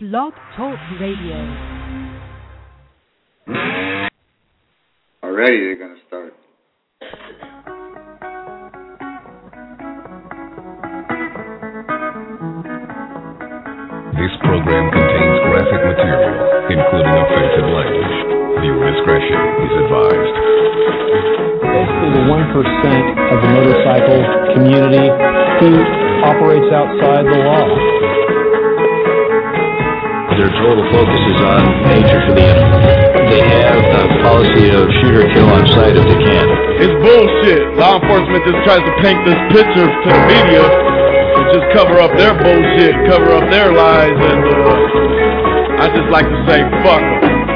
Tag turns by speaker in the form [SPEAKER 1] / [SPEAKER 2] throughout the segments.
[SPEAKER 1] Blog Talk Radio.
[SPEAKER 2] Already they're going to start.
[SPEAKER 3] This program contains graphic material, including offensive language. Viewer discretion is advised.
[SPEAKER 4] Basically, the 1% of the motorcycle community who operates outside the law.
[SPEAKER 5] Their total focus is on danger for the enemy. They have a policy of shoot or kill on sight if they can.
[SPEAKER 6] It's bullshit. Law enforcement just tries to paint this picture to the media to just cover up their bullshit, cover up their lies, and I just like to say fuck them.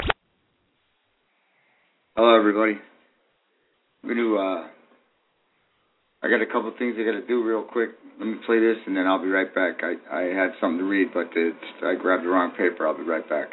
[SPEAKER 2] Hello, everybody. I got a couple things I got to do real quick. Let me play this, and then I'll be right back. I had something to read, but I grabbed the wrong paper. I'll be right back.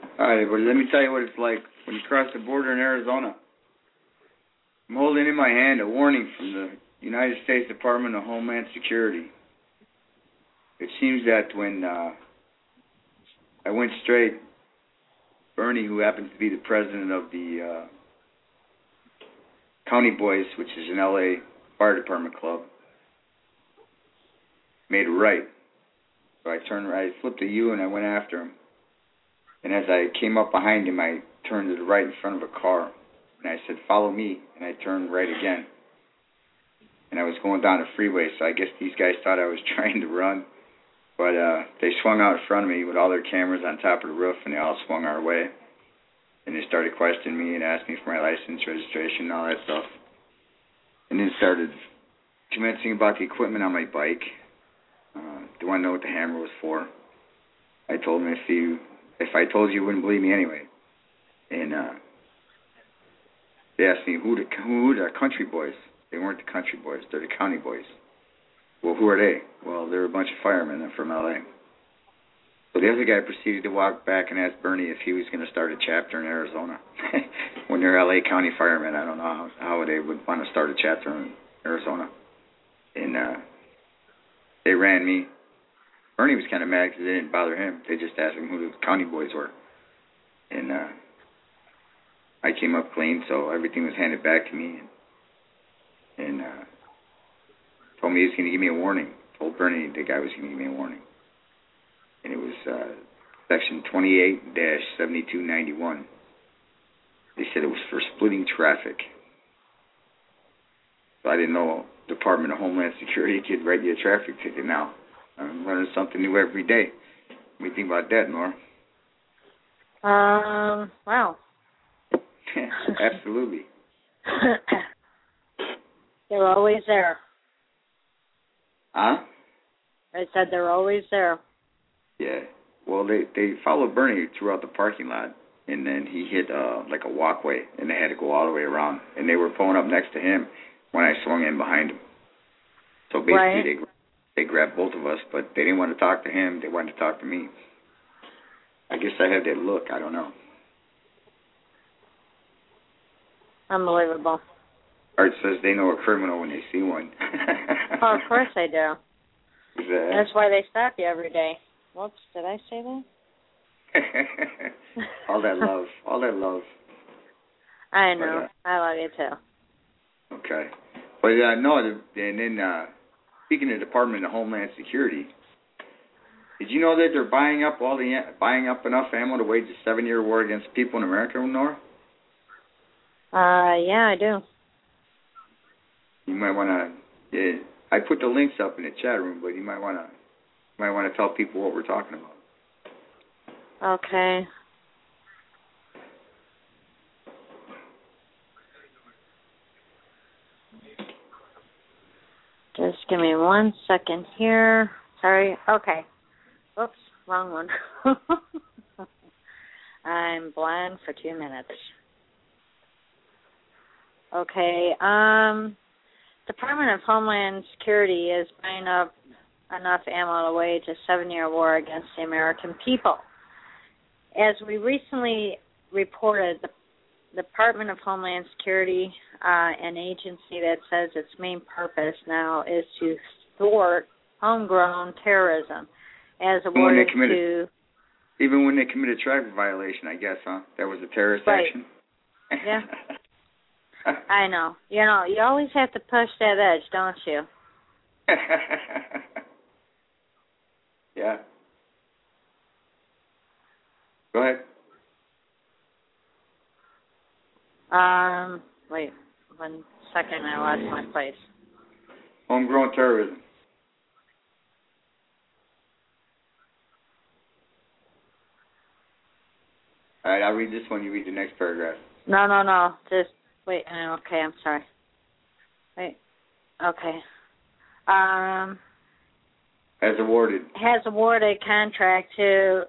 [SPEAKER 2] All right, but let me tell you what it's like when you cross the border in Arizona. I'm holding in my hand a warning from the United States Department of Homeland Security. It seems that when I went straight, Bernie, who happens to be the president of the County Boys, which is an LA fire department club, made a right. So I turned right, I flipped a U, and I went after him. And as I came up behind him, I turned to the right in front of a car. And I said, follow me. And I turned right again. And I was going down the freeway, so I guess these guys thought I was trying to run. But they swung out in front of me with all their cameras on top of the roof, and they all swung our way. And they started questioning me and asked me for my license, registration, and all that stuff. And then started commencing about the equipment on my bike. They want to know what the hammer was for. I told them if I told you, you wouldn't believe me anyway. And they asked me who the country boys. They weren't the country boys. They're the county boys. Well, who are they? Well, they're a bunch of firemen. They're from L.A. So the other guy proceeded to walk back and ask Bernie if he was going to start a chapter in Arizona. When they're L.A. County firemen, I don't know how they would want to start a chapter in Arizona. And they ran me. Bernie was kind of mad because they didn't bother him. They just asked him who the county boys were. And I came up clean, so everything was handed back to me. And told me he was going to give me a warning. Told Bernie the guy was going to give me a warning. And it was section 28-7291. They said it was for splitting traffic. So I didn't know Department of Homeland Security could write you a traffic ticket now. I'm learning something new every day. What do you think about that, Nora?
[SPEAKER 1] Wow.
[SPEAKER 2] Absolutely.
[SPEAKER 1] They're always there.
[SPEAKER 2] Huh?
[SPEAKER 1] I said they're always there.
[SPEAKER 2] Yeah. Well, they followed Bernie throughout the parking lot, and then he hit like a walkway, and they had to go all the way around. And they were pulling up next to him when I swung in behind him. So basically, they grabbed both of us, but they didn't want to talk to him. They wanted to talk to me. I guess I had that look. I don't know.
[SPEAKER 1] Unbelievable.
[SPEAKER 2] Art says they know a criminal when they see one.
[SPEAKER 1] Oh, of course they do.
[SPEAKER 2] That's
[SPEAKER 1] why they stop you every day. Whoops, did I say that?
[SPEAKER 2] All that love. All that love.
[SPEAKER 1] I know. I love you too.
[SPEAKER 2] Okay. But no, and then speaking of the Department of Homeland Security, did you know that they're buying up enough ammo to wage a 7-year war against people in America, Nora?
[SPEAKER 1] Yeah, I do.
[SPEAKER 2] You might want to. Yeah, I put the links up in the chat room, but you might want to tell people what we're talking about.
[SPEAKER 1] Okay. Just give me 1 second here. Sorry. Okay. Oops, wrong one. I'm blind for 2 minutes. Okay. Department of Homeland Security is buying up enough ammo to wage a 7-year war against the American people. As we recently reported, the Department of Homeland Security, an agency that says its main purpose now is to thwart homegrown terrorism, as awarded to...
[SPEAKER 2] Even when they commit a traffic violation, I guess, huh? That was a terrorist action?
[SPEAKER 1] Yeah. I know. You know, you always have to push that edge, don't you?
[SPEAKER 2] Yeah. Go ahead.
[SPEAKER 1] Wait 1 second, I lost my place.
[SPEAKER 2] Homegrown terrorism. All right, I'll read this one. You read the next paragraph.
[SPEAKER 1] No. Just wait. Okay, I'm sorry. Wait. Okay.
[SPEAKER 2] Has awarded
[SPEAKER 1] contract to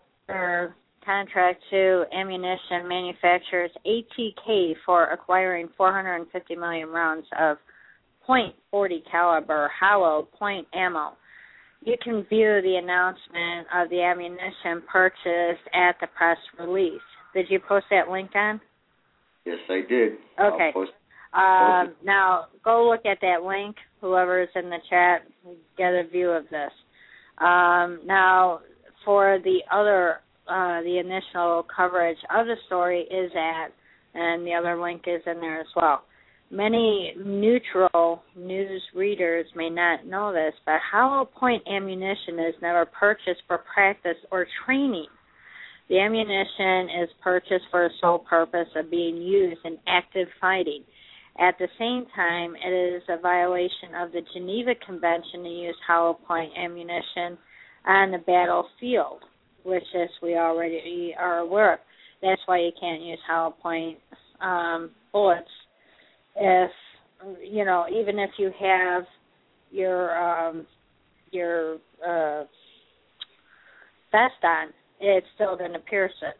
[SPEAKER 1] ammunition manufacturers ATK for acquiring 450 million rounds of .40 caliber hollow point ammo You can view the announcement of the ammunition purchased at the press release. Did you post that link on?
[SPEAKER 2] Yes, I did.
[SPEAKER 1] Okay. Now, go look at that link. Whoever is in the chat, get a view of this. Now, for the other, the initial coverage of the story is at, and the other link is in there as well. Many neutral news readers may not know this, but hollow point ammunition is never purchased for practice or training. The ammunition is purchased for the sole purpose of being used in active fighting. At the same time, it is a violation of the Geneva Convention to use hollow point ammunition on the battlefield, which is we already are aware of. That's why you can't use hollow point bullets if, you know, even if you have your vest on, it's still going to pierce it.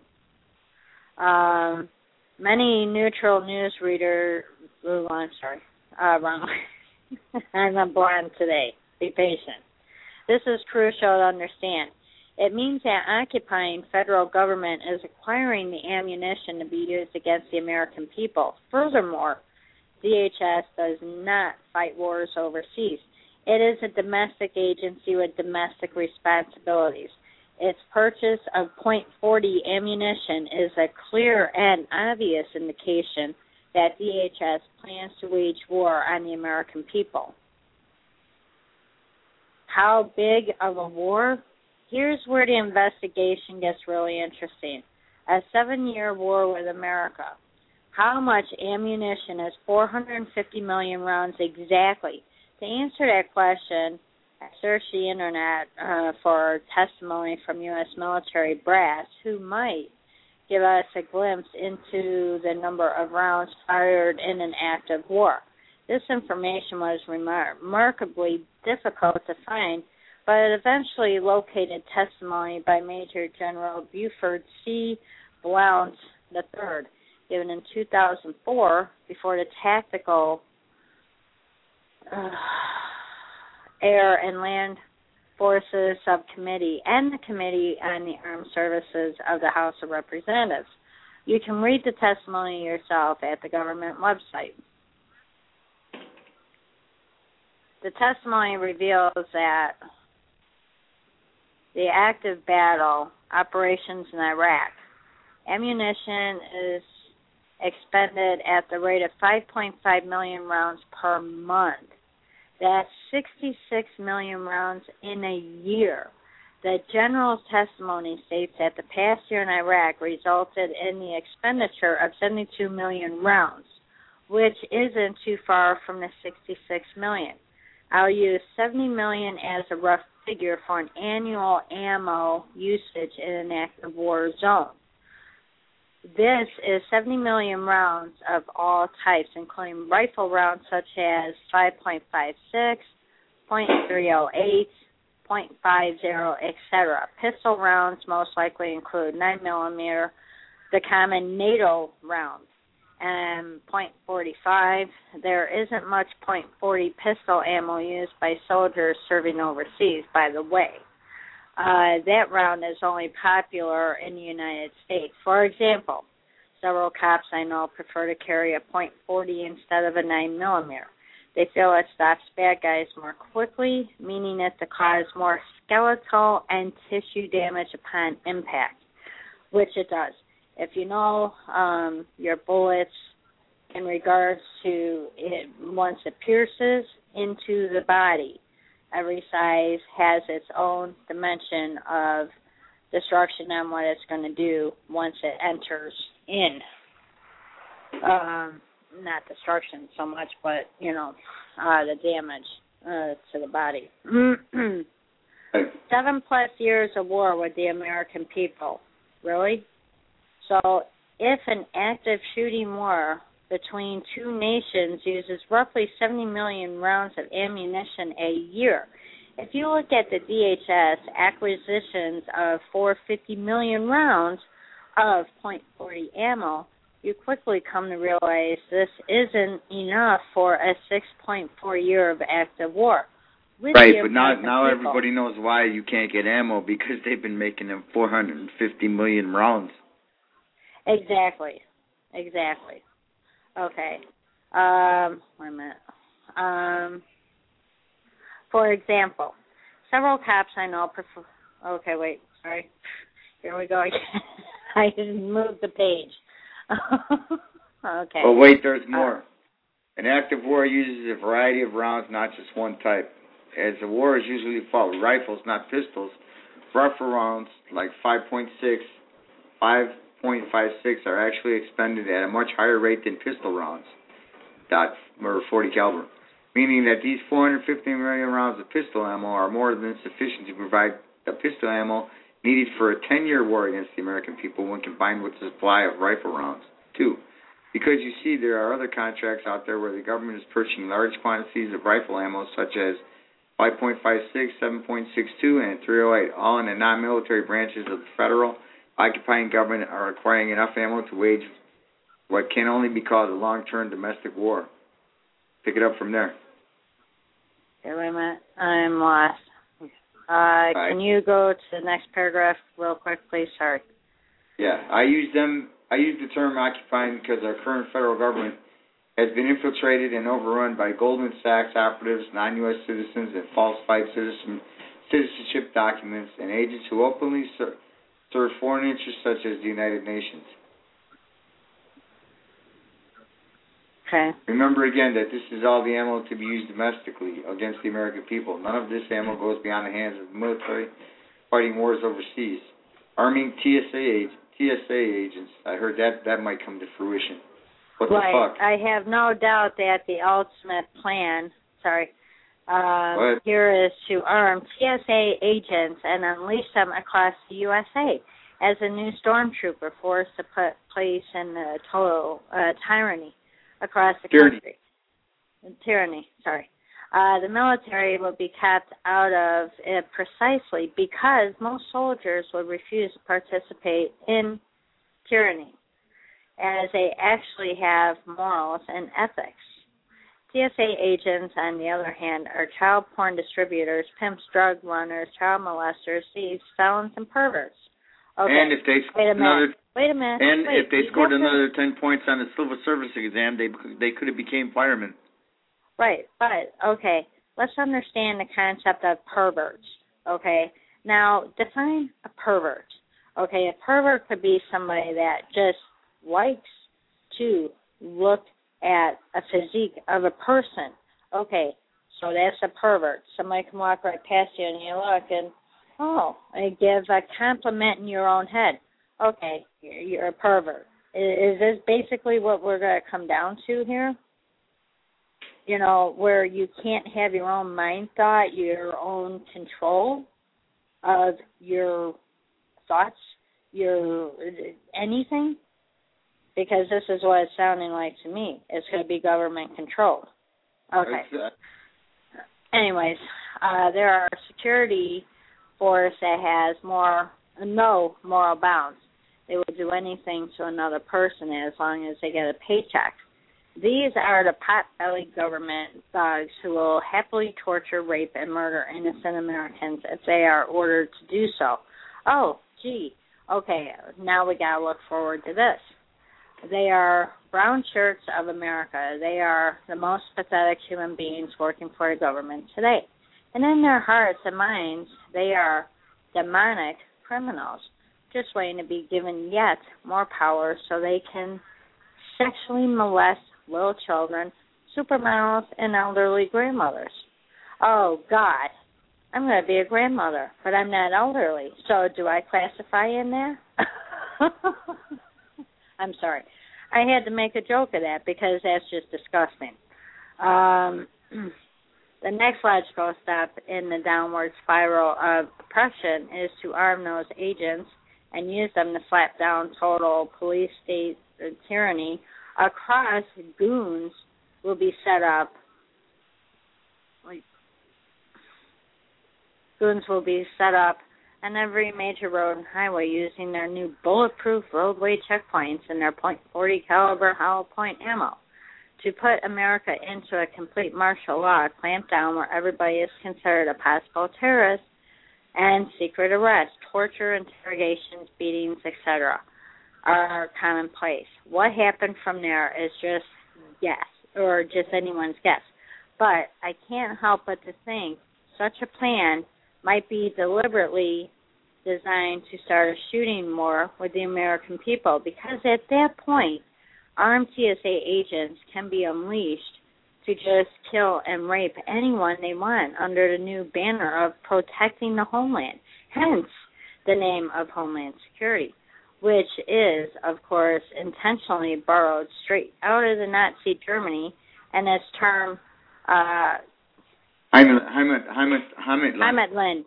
[SPEAKER 1] Many neutral news readers, I'm sorry, wrong. I'm a blonde today. Be patient. This is crucial to understand. It means that occupying federal government is acquiring the ammunition to be used against the American people. Furthermore, DHS does not fight wars overseas. It is a domestic agency with domestic responsibilities. Its purchase of .40 ammunition is a clear and obvious indication that DHS plans to wage war on the American people. How big of a war? Here's where the investigation gets really interesting. A 7-year war with America. How much ammunition is 450 million rounds exactly? To answer that question, I searched the internet for testimony from U.S. military brass who might give us a glimpse into the number of rounds fired in an active war. This information was remarkably difficult to find, but it eventually located testimony by Major General Buford C. Blount III, given in 2004 before the Tactical Air and Land Forces Subcommittee and the Committee on the Armed Services of the House of Representatives. You can read the testimony yourself at the government website. The testimony reveals that the active battle operations in Iraq, ammunition is expended at the rate of 5.5 million rounds per month. That's 66 million rounds in a year. The general's testimony states that the past year in Iraq resulted in the expenditure of 72 million rounds, which isn't too far from the 66 million. I'll use 70 million as a rough figure for an annual ammo usage in an active war zone. This is 70 million rounds of all types, including rifle rounds such as 5.56, .308, .50, etc. Pistol rounds most likely include 9mm, the common NATO round, and .45. There isn't much .40 pistol ammo used by soldiers serving overseas, by the way. That round is only popular in the United States. For example, several cops I know prefer to carry a .40 instead of a 9mm. They feel it stops bad guys more quickly, meaning it to cause more skeletal and tissue damage upon impact, which it does. If you know your bullets in regards to it, once it pierces into the body, every size has its own dimension of destruction on what it's going to do once it enters in. Not destruction so much, but, you know, the damage to the body. 7+ years of war with the American people. Really? So if an active shooting war between two nations uses roughly 70 million rounds of ammunition a year, if you look at the DHS acquisitions of 450 million rounds of .40 ammo, you quickly come to realize this isn't enough for a 6.4 year of active war.
[SPEAKER 2] Right, but now everybody knows why you can't get ammo, because they've been making them 450 million rounds.
[SPEAKER 1] Exactly. Okay. Wait a minute. For example, several cops I know prefer... Okay, wait, sorry. Here we go again. I didn't move the page. Okay.
[SPEAKER 2] But wait, there's more. An active war uses a variety of rounds, not just one type. As the war is usually fought with rifles, not pistols, rifle rounds like 5.56 are actually expended at a much higher rate than pistol rounds, .40 caliber, meaning that these 450 million rounds of pistol ammo are more than sufficient to provide the pistol ammo needed for a 10-year war against the American people when combined with the supply of rifle rounds. 2. Because you see, there are other contracts out there where the government is purchasing large quantities of rifle ammo, such as 5.56, 7.62, and 308, all in the non-military branches of the federal occupying government, are acquiring enough ammo to wage what can only be called a long-term domestic war. Pick it up from there.
[SPEAKER 1] Okay, wait a minute. I'm lost. Can you go to the next paragraph real quick, please? Sorry.
[SPEAKER 2] Yeah, I use the term occupying because our current federal government has been infiltrated and overrun by Goldman Sachs operatives, non-U.S. citizens, and falsified citizenship documents, and agents who openly serve foreign interests such as the United Nations.
[SPEAKER 1] Okay.
[SPEAKER 2] Remember again that this is all the ammo to be used domestically against the American people. None of this ammo goes beyond the hands of the military fighting wars overseas. Arming TSA agents, I heard that might come to fruition. What the fuck?
[SPEAKER 1] I have no doubt that the ultimate plan, here is to arm TSA agents and unleash them across the USA as a new stormtrooper force to put place in the total tyranny across the country. Tyranny. The military will be kept out of it precisely because most soldiers would refuse to participate in tyranny, as they actually have morals and ethics. TSA agents, on the other hand, are child porn distributors, pimps, drug runners, child molesters, thieves, felons, and perverts. Okay.
[SPEAKER 2] And if they
[SPEAKER 1] Wait a minute.
[SPEAKER 2] If they scored another 10 points on the civil service exam, they could have became firemen.
[SPEAKER 1] Right, but, okay, let's understand the concept of perverts, okay? Now, define a pervert. Okay, a pervert could be somebody that just likes to look at a physique of a person. Okay, so that's a pervert. Somebody can walk right past you and you look and, and give a compliment in your own head. Okay, you're a pervert. Is this basically what we're going to come down to here? You know, where you can't have your own mind thought, your own control of your thoughts, your anything? Because this is what it's sounding like to me. It's going to be government controlled. Okay. Anyways, there are a security force that has no moral bounds. They will do anything to another person as long as they get a paycheck. These are the pot-bellied government thugs who will happily torture, rape, and murder innocent Americans if they are ordered to do so. Oh, gee. Okay, now we got to look forward to this. They are brown shirts of America. They are the most pathetic human beings working for the government today. And in their hearts and minds, they are demonic criminals, just waiting to be given yet more power so they can sexually molest little children, supermodels, and elderly grandmothers. Oh, God. I'm going to be a grandmother, but I'm not elderly. So do I classify in there? I'm sorry. I had to make a joke of that because that's just disgusting. The next logical step in the downward spiral of oppression is to arm those agents and use them to slap down total police state tyranny. Across, goons will be set up. Goons will be set up on every major road and highway using their new bulletproof roadway checkpoints and their .40 caliber hollow point ammo to put America into a complete martial law clampdown where everybody is considered a possible terrorist, and secret arrests, torture, interrogations, beatings, etc. are commonplace. What happened from there is just guess, or just anyone's guess. But I can't help but to think such a plan might be deliberately designed to start a shooting war with the American people, because at that point, armed TSA agents can be unleashed to just kill and rape anyone they want under the new banner of protecting the homeland, hence the name of Homeland Security, which is, of course, intentionally borrowed straight out of the Nazi Germany, and this term Heimatland.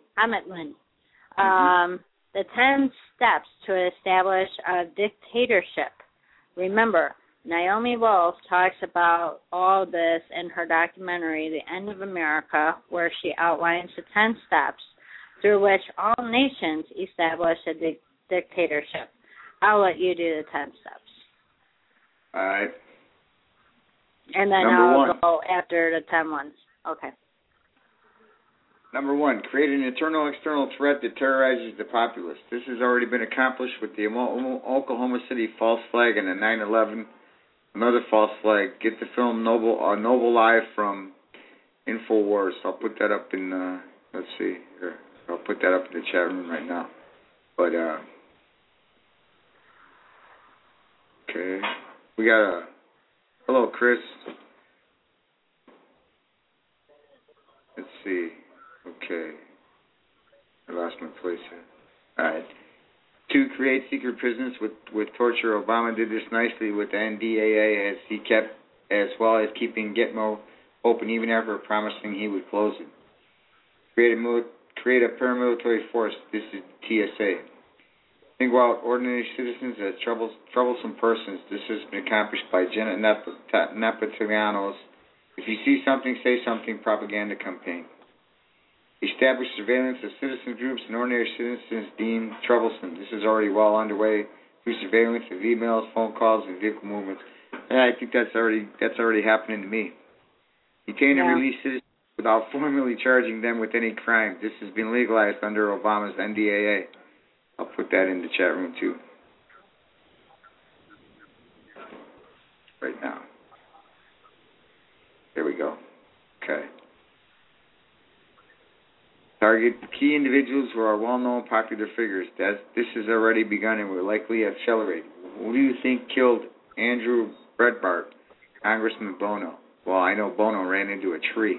[SPEAKER 1] The 10 steps to establish a dictatorship. Remember, Naomi Wolf talks about all this in her documentary, The End of America, where she outlines the 10 steps through which all nations establish a dictatorship. I'll let you do the 10 steps.
[SPEAKER 2] All right.
[SPEAKER 1] And then I'll go after the 10 ones. Okay.
[SPEAKER 2] Number 1, create an internal external threat that terrorizes the populace. This has already been accomplished with the Oklahoma City false flag and the 9/11. Another false flag. Get the film Noble Lie from InfoWars. I'll put that up in, let's see. Here. I'll put that up in the chat room right now. But, okay. We got hello, Chris. Let's see. Okay. I lost my place here. All right. 2, create secret prisons with torture. Obama did this nicely with the NDAA as well as keeping Gitmo open even after promising he would close it. Create a paramilitary force. This is TSA. Single out ordinary citizens as troublesome persons. This has been accomplished by Jenna Napatilianos. If you see something, say something. Propaganda campaign. Establish surveillance of citizen groups and ordinary citizens deemed troublesome. This is already well underway through surveillance of emails, phone calls, and vehicle movements. And I think that's already happening to me. Detain and release citizens without formally charging them with any crime. This has been legalized under Obama's NDAA. I'll put that in the chat room too. Right now. There we go. Okay. Target key individuals who are well-known popular figures. This has already begun and will likely accelerate. Who do you think killed Andrew Breitbart, Congressman Bono? Well, I know Bono ran into a tree.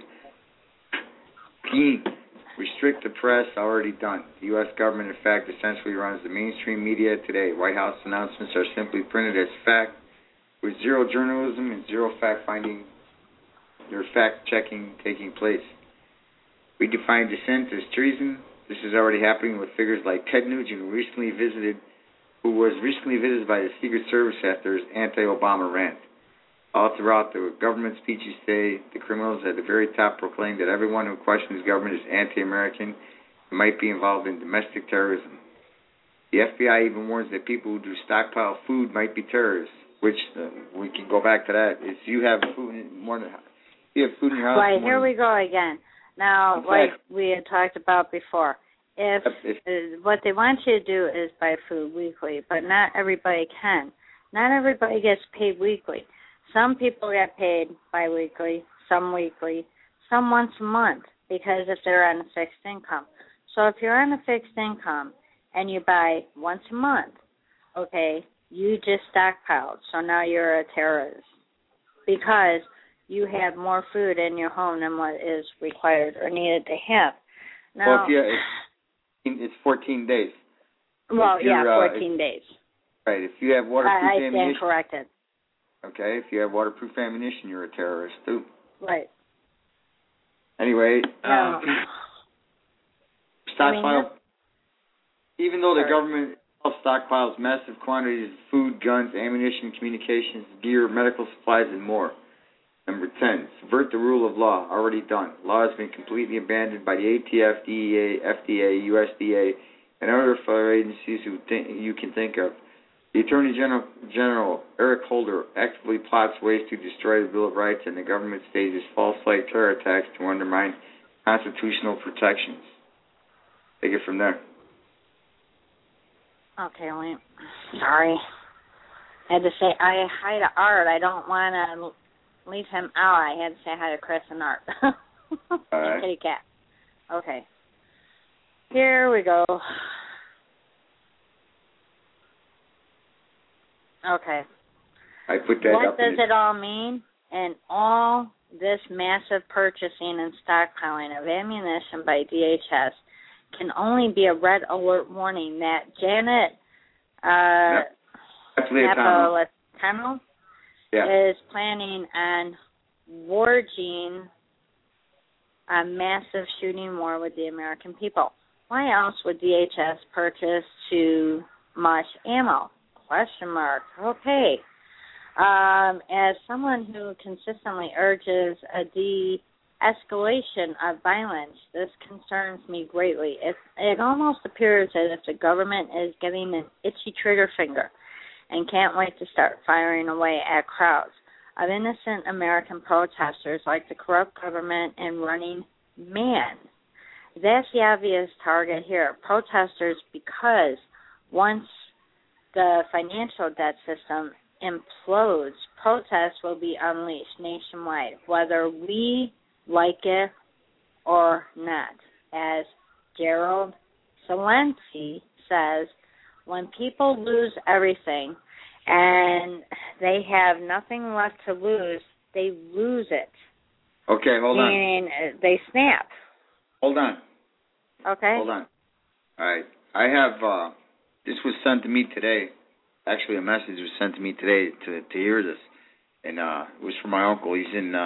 [SPEAKER 2] P. Restrict the press, already done. The U.S. government, in fact, essentially runs the mainstream media today. White House announcements are simply printed as fact, with zero journalism and zero fact-finding or fact-checking taking place. We define dissent as treason. This is already happening with figures like Ted Nugent, who was recently visited by the Secret Service after his anti-Obama rant. All throughout the government speeches today, the criminals at the very top proclaim that everyone who questions government is anti-American and might be involved in domestic terrorism. The FBI even warns that people who do stockpile food might be terrorists, which we can go back to that. Is you have food in your house.
[SPEAKER 1] Right, here we go again. Now, like we had talked about before, if what they want you to do is buy food weekly, but not everybody can. Not everybody gets paid weekly. Some people get paid bi-weekly, some weekly, some once a month, because if they're on a fixed income. So if you're on a fixed income and you buy once a month, okay, you just stockpiled, so now you're a terrorist because you have more food in your home than what is required or needed to have. Now,
[SPEAKER 2] it's 14 days.
[SPEAKER 1] Well, 14 days.
[SPEAKER 2] Right. If you have waterproof ammunition.
[SPEAKER 1] I stand corrected.
[SPEAKER 2] Okay. If you have waterproof ammunition, you're a terrorist too.
[SPEAKER 1] Right.
[SPEAKER 2] Anyway, stockpile. Even though the government stockpiles massive quantities of food, guns, ammunition, communications, gear, medical supplies, and more. Number 10, subvert the rule of law, already done. Law has been completely abandoned by the ATF, DEA, FDA, USDA, and other federal agencies you can think of. The Attorney General, Eric Holder, actively plots ways to destroy the Bill of Rights, and the government stages false flag terror attacks to undermine constitutional protections. Take it from there.
[SPEAKER 1] Okay, wait. Sorry. I had to say hi to Art. I don't want to leave him out. I had to say hi to Chris and Art.
[SPEAKER 2] All right.
[SPEAKER 1] Kitty cat. Okay. Here we go. Okay.
[SPEAKER 2] I put that
[SPEAKER 1] what
[SPEAKER 2] up.
[SPEAKER 1] Does it all mean? And all this massive purchasing and stockpiling of ammunition by DHS can only be a red alert warning that Janet Napolitano is planning on waging a massive shooting war with the American people. Why else would DHS purchase too much ammo? Question mark. Okay. As someone who consistently urges a de-escalation of violence, this concerns me greatly. It almost appears as if the government is getting an itchy trigger finger and can't wait to start firing away at crowds of innocent American protesters like the corrupt government and running man. That's the obvious target here, protesters, because once the financial debt system implodes, protests will be unleashed nationwide, whether we like it or not. As Gerald Zelensky says, when people lose everything and they have nothing left to lose, they lose it.
[SPEAKER 2] Okay, hold on.
[SPEAKER 1] Meaning they snap.
[SPEAKER 2] Hold on.
[SPEAKER 1] Okay.
[SPEAKER 2] Hold on. All right. I have, this was sent to me today. Actually, a message was sent to me today to hear this. And it was from my uncle. He's in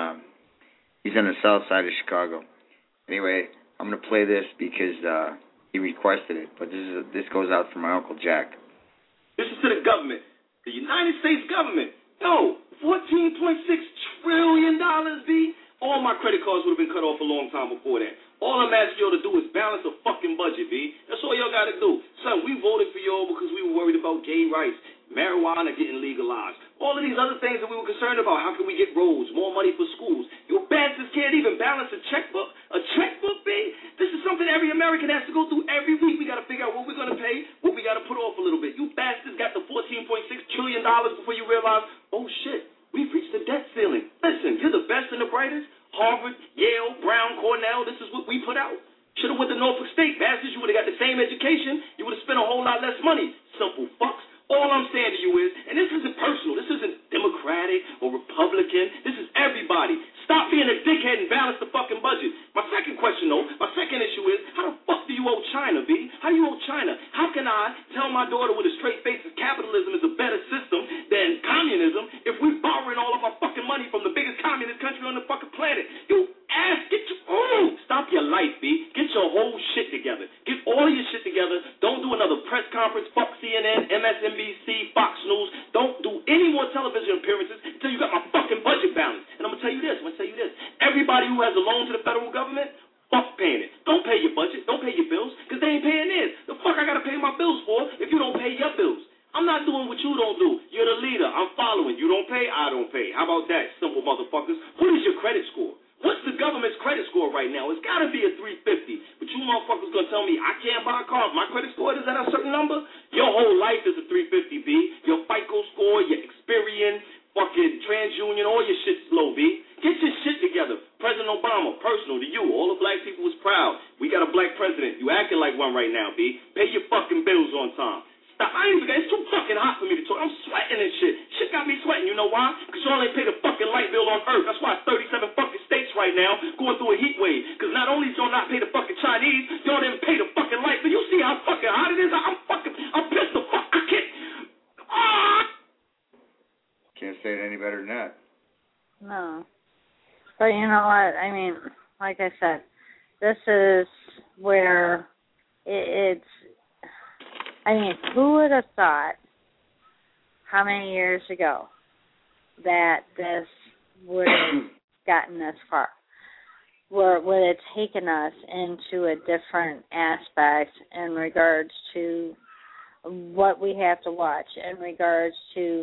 [SPEAKER 2] the south side of Chicago. Anyway, I'm going to play this because he requested it. But this goes out for my Uncle Jack.
[SPEAKER 7] This is to the government. The United States government. Yo, $14.6 trillion, B. All my credit cards would have been cut off a long time before that. All I'm asking y'all to do is balance a fucking budget, B. That's all y'all got to do. Son, we voted for y'all because we were worried about gay rights, marijuana getting legalized, all of these other things that we were concerned about. How can we get roads, more money for schools? You bastards can't even balance a checkbook. A checkbook, B? This is something every American has to go through every week. We got to figure out what we're going to pay, what we got to put off a little bit. You bastards got the $14.6 trillion before you realize, oh, shit, we've reached the debt ceiling. Listen, you're the best and the brightest. Harvard, Yale, Brown, Cornell, this is what we put out. Should have went to Norfolk State. Bastards, you would have got the same education. You would have spent a whole lot less money. Simple fucks. All I'm saying to you is, and this isn't personal, this isn't Democratic or Republican, this is everybody. Stop being a dickhead and balance the fucking budget. My second question, though, my second issue is, how the fuck do you owe China, B? How do you owe China? How can I tell my daughter with a straight face that capitalism is a better system than communism if we're borrowing all of our fucking money from the biggest communist country on the fucking planet? You ass, stop your life, B. Get your whole shit together. Get all of your shit together. Don't do another press conference. Fuck CNN, MSNBC, Fox News. Don't do any more television appearances until you got my fucking budget balanced. And I'm going to tell you this. Everybody who has a loan to the federal government, fuck paying it. Don't pay your budget. Don't pay your bills because they ain't paying theirs. The fuck I got to pay my bills for if you don't pay your bills? I'm not doing what you don't do. You're the leader. I'm following. You don't pay, I don't pay. How about that, simple motherfuckers? What is your credit score? What's the government's credit score right now? It's got to be a 350. But you motherfuckers going to tell me I can't buy a car if my credit score is at a certain number? Your whole life is a 350, B. Your FICO score, your Experian, fucking TransUnion, all your shit's low, B. Get your shit together. President Obama, personal to you. All the black people was proud. We got a black president. You acting like one right now, B. Pay your fucking bills on time. Stop. It's too fucking hot for me to talk. I'm sweating and shit. Shit got me sweating. You know why? Because y'all ain't pay the fucking light bill on Earth. That's why 37 fucking states right now going through a heat wave. Because not only did y'all not pay the fucking Chinese, y'all didn't pay the fucking light bill. You see how fucking hot it is? I'm pissed the fuck. I can't.
[SPEAKER 2] Can't say it any better than that.
[SPEAKER 1] No. But you know what? I mean, like I said, this is where it's. I mean, who would have thought how many years ago that this would have gotten this far? Where would it taken us into a different aspect in regards to what we have to watch in regards to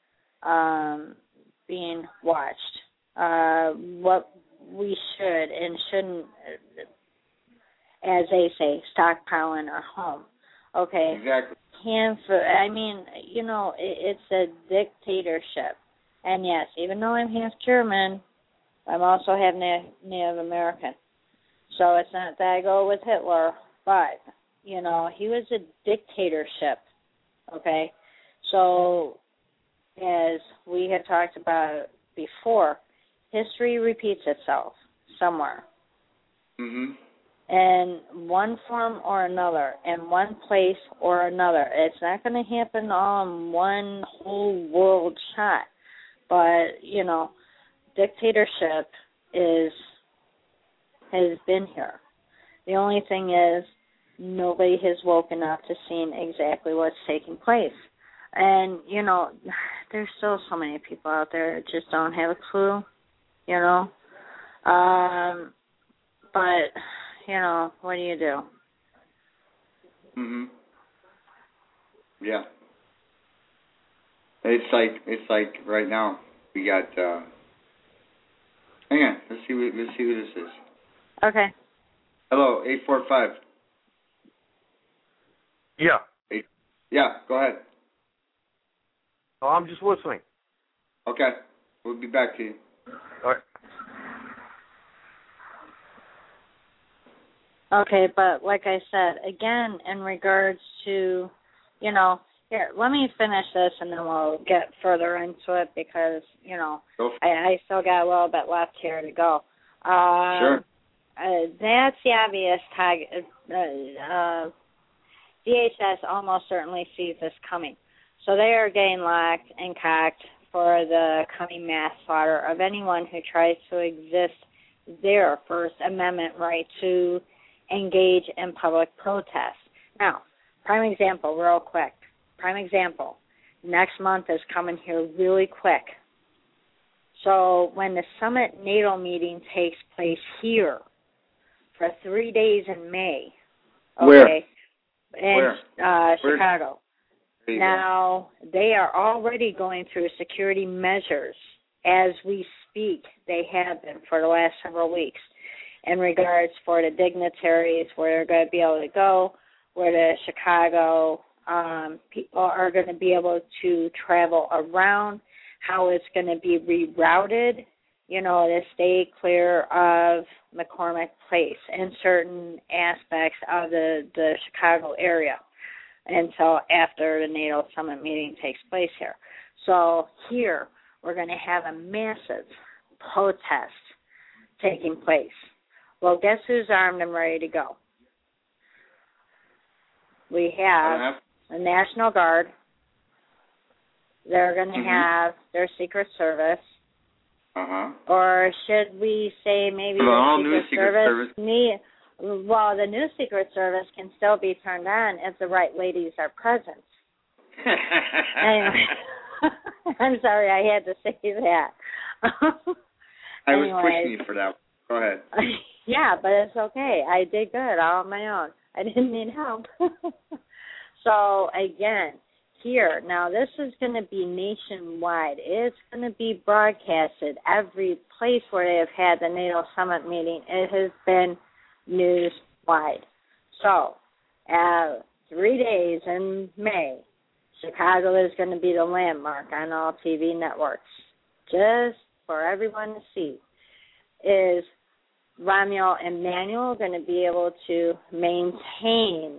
[SPEAKER 1] being watched, what we should and shouldn't, as they say, stockpile in our home. Okay.
[SPEAKER 2] Exactly.
[SPEAKER 1] It's a dictatorship. And yes, even though I'm half German, I'm also half Native American. So it's not that I go with Hitler, but, he was a dictatorship. Okay? So, as we had talked about before, history repeats itself somewhere.
[SPEAKER 2] Mm-hmm.
[SPEAKER 1] In one form or another, in one place or another. It's not going to happen all in one whole world shot. But, dictatorship has been here. The only thing is nobody has woken up to seeing exactly what's taking place. And, there's still so many people out there that just don't have a clue, But, what do you do?
[SPEAKER 2] Mhm. Yeah. It's like right now we got. Hang on. Let's see who this is.
[SPEAKER 1] Okay.
[SPEAKER 2] Hello, 845.
[SPEAKER 8] Yeah.
[SPEAKER 2] Yeah. Go ahead.
[SPEAKER 8] Oh, I'm just listening.
[SPEAKER 2] Okay. We'll be back to you.
[SPEAKER 8] All right.
[SPEAKER 1] Okay, but like I said, again, in regards to, here, let me finish this and then we'll get further into it because, I still got a little bit left here to go.
[SPEAKER 2] Sure.
[SPEAKER 1] That's the obvious DHS almost certainly sees this coming. So they are getting locked and cocked for the coming mass slaughter of anyone who tries to exist their First Amendment right to engage in public protest. Now, prime example, real quick. Prime example. Next month is coming here really quick. So when the Summit NATO meeting takes place here for 3 days in May. Okay,
[SPEAKER 2] Where?
[SPEAKER 1] In Chicago. Now, they are already going through security measures as we speak. They have been for the last several weeks in regards for the dignitaries, where they're going to be able to go, where the Chicago people are going to be able to travel around, how it's going to be rerouted, to stay clear of McCormick Place and certain aspects of the Chicago area until after the NATO summit meeting takes place here. So here we're going to have a massive protest taking place. Well, guess who's armed and ready to go? We have the National Guard. They're going to have their Secret Service. Or should we say maybe the Secret Service? Well, the new Secret Service can still be turned on if the right ladies are present. Anyway, I'm sorry I had to say that.
[SPEAKER 2] I was pushing you for that. Go ahead.
[SPEAKER 1] Yeah, but it's okay. I did good all on my own. I didn't need help. So, again, here, now this is going to be nationwide. It's going to be broadcasted every place where they have had the NATO summit meeting. It has been news-wide. So, 3 days in May, Chicago is going to be the landmark on all TV networks. Just for everyone to see. Is Romuald Emanuel going to be able to maintain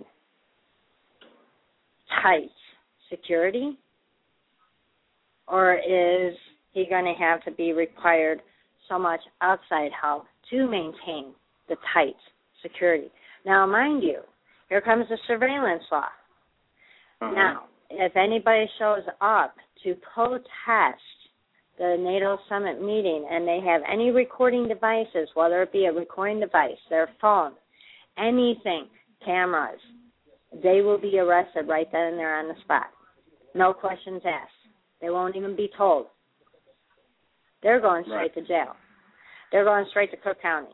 [SPEAKER 1] tight security? Or is he going to have to be required so much outside help to maintain the tight security? Now, mind you, here comes the surveillance law. Now, if anybody shows up to protest the NATO summit meeting and they have any recording devices, whether it be a recording device, their phone, anything, cameras, they will be arrested right then and there on the spot. No questions asked. They won't even be told. They're going straight to jail. They're going straight to Cook County.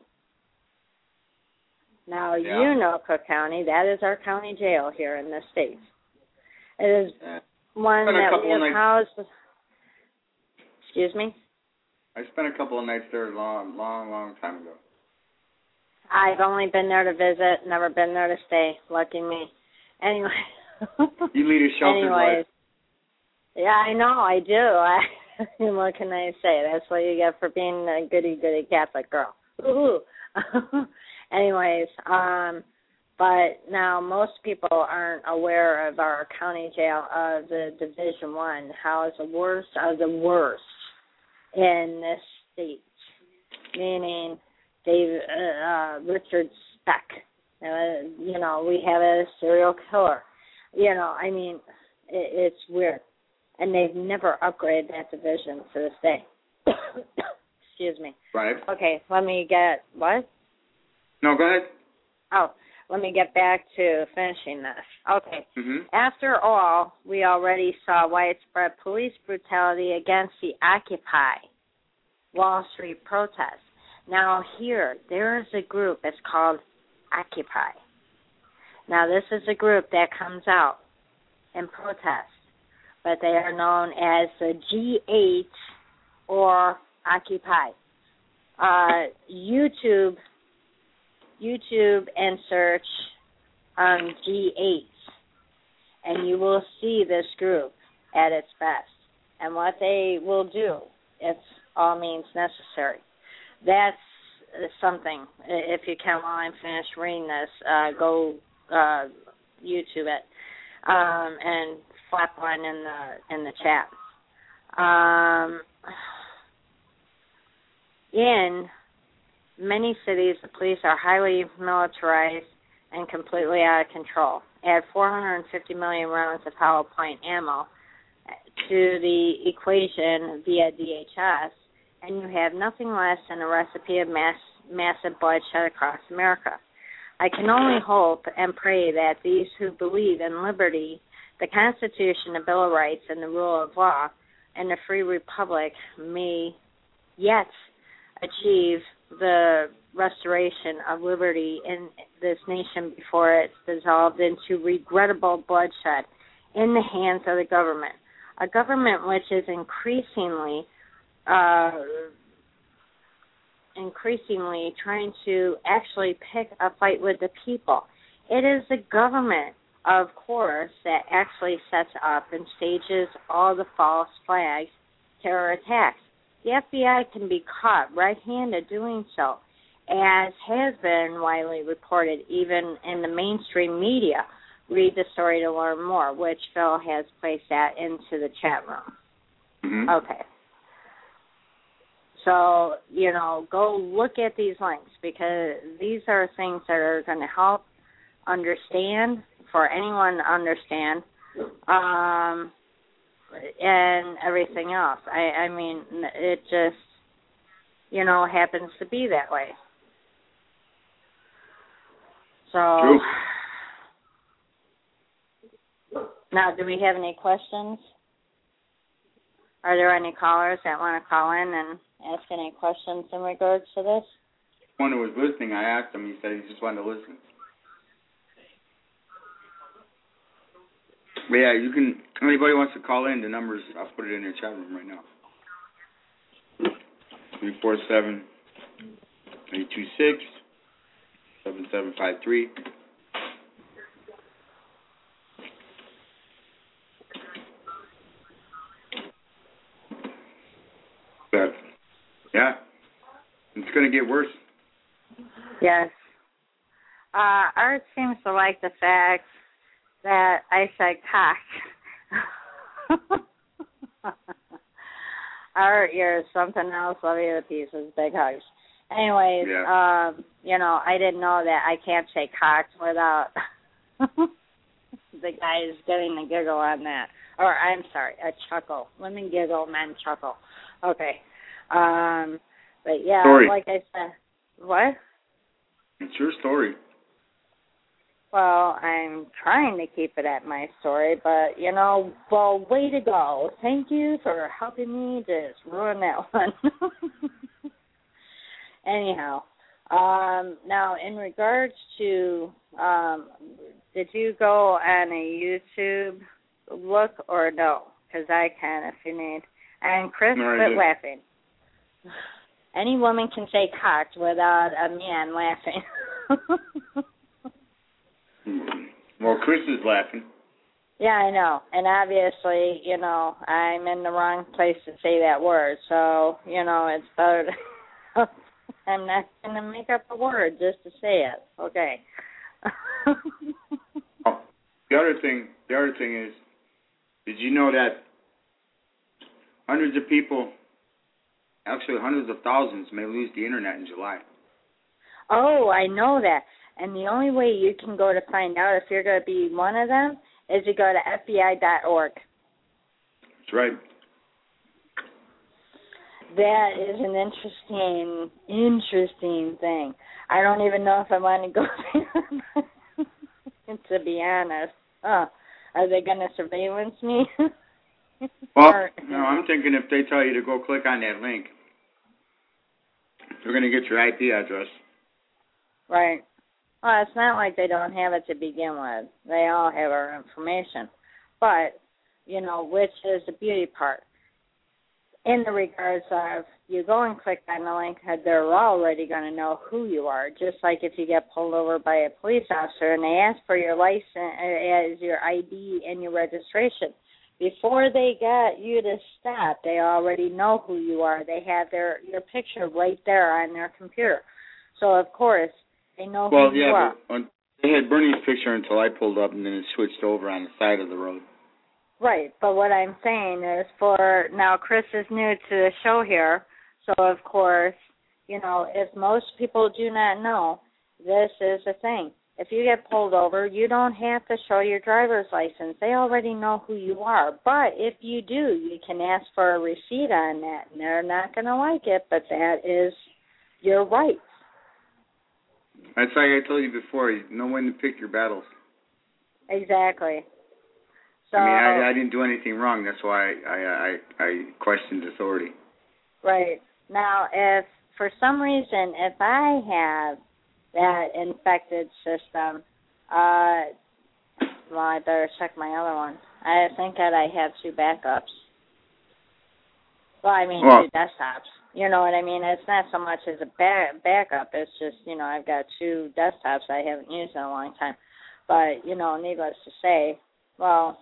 [SPEAKER 1] Now, you know Cook County. That is our county jail here in the States. It is one that we have housed. Excuse me?
[SPEAKER 2] I spent a couple of nights there a long time ago.
[SPEAKER 1] I've only been there to visit, never been there to stay. Lucky me. Anyway.
[SPEAKER 2] You lead a sheltered life.
[SPEAKER 1] Yeah, I know, I do. What can I say? That's what you get for being a goody Catholic girl. Ooh. Anyways, but now most people aren't aware of our county jail of the Division I, how it's the worst of the worst in this state, meaning Richard Speck. We have a serial killer. I mean, it's weird. And they've never upgraded that division to this day. Excuse me.
[SPEAKER 2] Right.
[SPEAKER 1] Okay, let me get, what?
[SPEAKER 2] No, go ahead.
[SPEAKER 1] Oh, let me get back to finishing this. Okay.
[SPEAKER 2] Mm-hmm.
[SPEAKER 1] After all, we already saw widespread police brutality against the Occupy Wall Street protests. Now here, there is a group, it's called Occupy. Now this is a group that comes out and protests, but they are known as the G8 or Occupy. YouTube and search G8, and you will see this group at its best. And what they will do, if all means necessary. That's something. If you can, while I'm finished reading this, go YouTube it and slap one in the chat. In many cities, the police are highly militarized and completely out of control. Add 450 million rounds of hollow point ammo to the equation via DHS, and you have nothing less than a recipe of massive bloodshed across America. I can only hope and pray that these who believe in liberty, the Constitution, the Bill of Rights, and the rule of law, and the free republic may yet achieve the restoration of liberty in this nation before it's dissolved into regrettable bloodshed in the hands of the government. A government which is increasingly trying to actually pick a fight with the people. It is the government, of course, that actually sets up and stages all the false flags terror attacks. The FBI can be caught red-handed doing so, as has been widely reported even in the mainstream media. Read the story to learn more, which Phil has placed that into the chat room.
[SPEAKER 2] Mm-hmm.
[SPEAKER 1] Okay. So, go look at these links, because these are things that are going to help understand, for anyone to understand, and everything else. I mean, it just, happens to be that way. So,
[SPEAKER 2] true.
[SPEAKER 1] Now, do we have any questions? Are there any callers that want to call in and ask any questions in regards to this?
[SPEAKER 2] One who was listening, I asked him, he said he just wanted to listen. But yeah, you can, anybody wants to call in, the numbers, I'll put it in your chat room right now. 347-826-7753. But, yeah, it's going to get worse.
[SPEAKER 1] Yes. Art seems to like the fact that I said cock. Art, you're something else. Love you to pieces. Big hugs. Anyways,
[SPEAKER 2] yeah.
[SPEAKER 1] I didn't know that I can't say cock without the guys getting a giggle on that. Or, I'm sorry, a chuckle. Women giggle, men chuckle. Okay. But, yeah,
[SPEAKER 2] story.
[SPEAKER 1] Like I said, what?
[SPEAKER 2] It's your story.
[SPEAKER 1] Well, I'm trying to keep it at my story, but, well, way to go. Thank you for helping me just ruin that one. Anyhow, now in regards to, did you go on a YouTube look or no? Because I can if you need. And Chris, quit laughing. Any woman can say cocked without a man laughing.
[SPEAKER 2] Well, Chris is laughing.
[SPEAKER 1] Yeah, I know. And obviously, I'm in the wrong place to say that word. So, it's better to... I'm not going to make up a word just to say it. Okay.
[SPEAKER 2] The other thing is, did you know that hundreds of people, actually hundreds of thousands, may lose the internet in July?
[SPEAKER 1] Oh, I know that. And the only way you can go to find out if you're going to be one of them is to go to FBI.org.
[SPEAKER 2] That's right.
[SPEAKER 1] That is an interesting thing. I don't even know if I want to go there, to be honest. Are they going to surveillance me?
[SPEAKER 2] Well, no, I'm thinking if they tell you to go click on that link, they're going to get your IP address.
[SPEAKER 1] Right. Well, it's not like they don't have it to begin with. They all have our information. But, which is the beauty part. In the regards of you go and click on the link, they're already going to know who you are. Just like if you get pulled over by a police officer and they ask for your license as your ID and your registration. Before they get you to stop, they already know who you are. They have your picture right there on their computer. So, of course, they know who you are.
[SPEAKER 2] But they had Bernie's picture until I pulled up, and then it switched over on the side of the road.
[SPEAKER 1] Right, but what I'm saying is now Chris is new to the show here, so of course, if most people do not know, this is the thing. If you get pulled over, you don't have to show your driver's license. They already know who you are. But if you do, you can ask for a receipt on that, and they're not going to like it, but that is your right.
[SPEAKER 2] That's like I told you before, you know when to pick your battles.
[SPEAKER 1] Exactly. So,
[SPEAKER 2] I didn't do anything wrong. That's why I questioned authority.
[SPEAKER 1] Right. Now, if for some reason, if I have that infected system, well, I better check my other one. I think that I have 2 backups. Well, 2 desktops. You know what I mean? It's not so much as a backup. It's just, I've got 2 desktops I haven't used in a long time. But, needless to say, Well,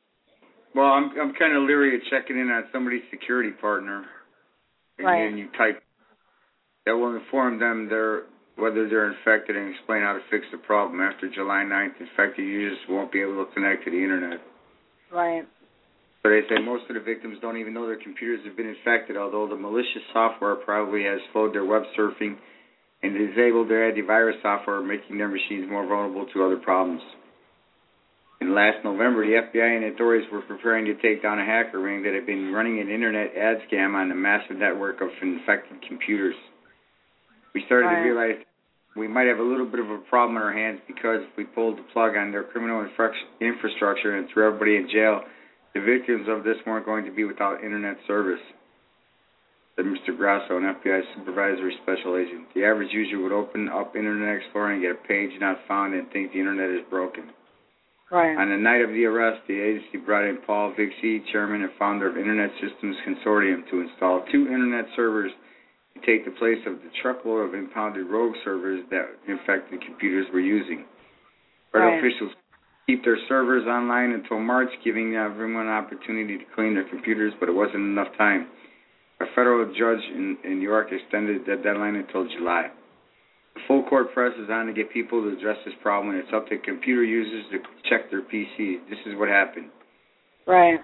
[SPEAKER 2] I'm kind of leery of checking in on somebody's security partner. And
[SPEAKER 1] right.
[SPEAKER 2] then you type, that will inform them whether they're infected and explain how to fix the problem. After July 9th, infected users won't be able to connect to the Internet.
[SPEAKER 1] Right.
[SPEAKER 2] So they say most of the victims don't even know their computers have been infected, although the malicious software probably has slowed their web surfing and disabled their antivirus software, making their machines more vulnerable to other problems. In last November, the FBI and authorities were preparing to take down a hacker ring that had been running an Internet ad scam on a massive network of infected computers. We started to realize we might have a little bit of a problem on our hands because if we pulled the plug on their criminal infrastructure and threw everybody in jail, the victims of this weren't going to be without Internet service, said Mr. Grasso, an FBI supervisory special agent. The average user would open up Internet Explorer and get a page not found and think the Internet is broken.
[SPEAKER 1] Right.
[SPEAKER 2] On the night of the arrest, the agency brought in Paul Vixie, chairman and founder of Internet Systems Consortium, to install 2 Internet servers to take the place of the truckload of impounded rogue servers that infected computers were using. Federal officials keep their servers online until March, giving everyone an opportunity to clean their computers, but it wasn't enough time. A federal judge in New York extended the deadline until July. The full court press is on to get people to address this problem, and it's up to computer users to check their PCs. This is what happened.
[SPEAKER 1] Right.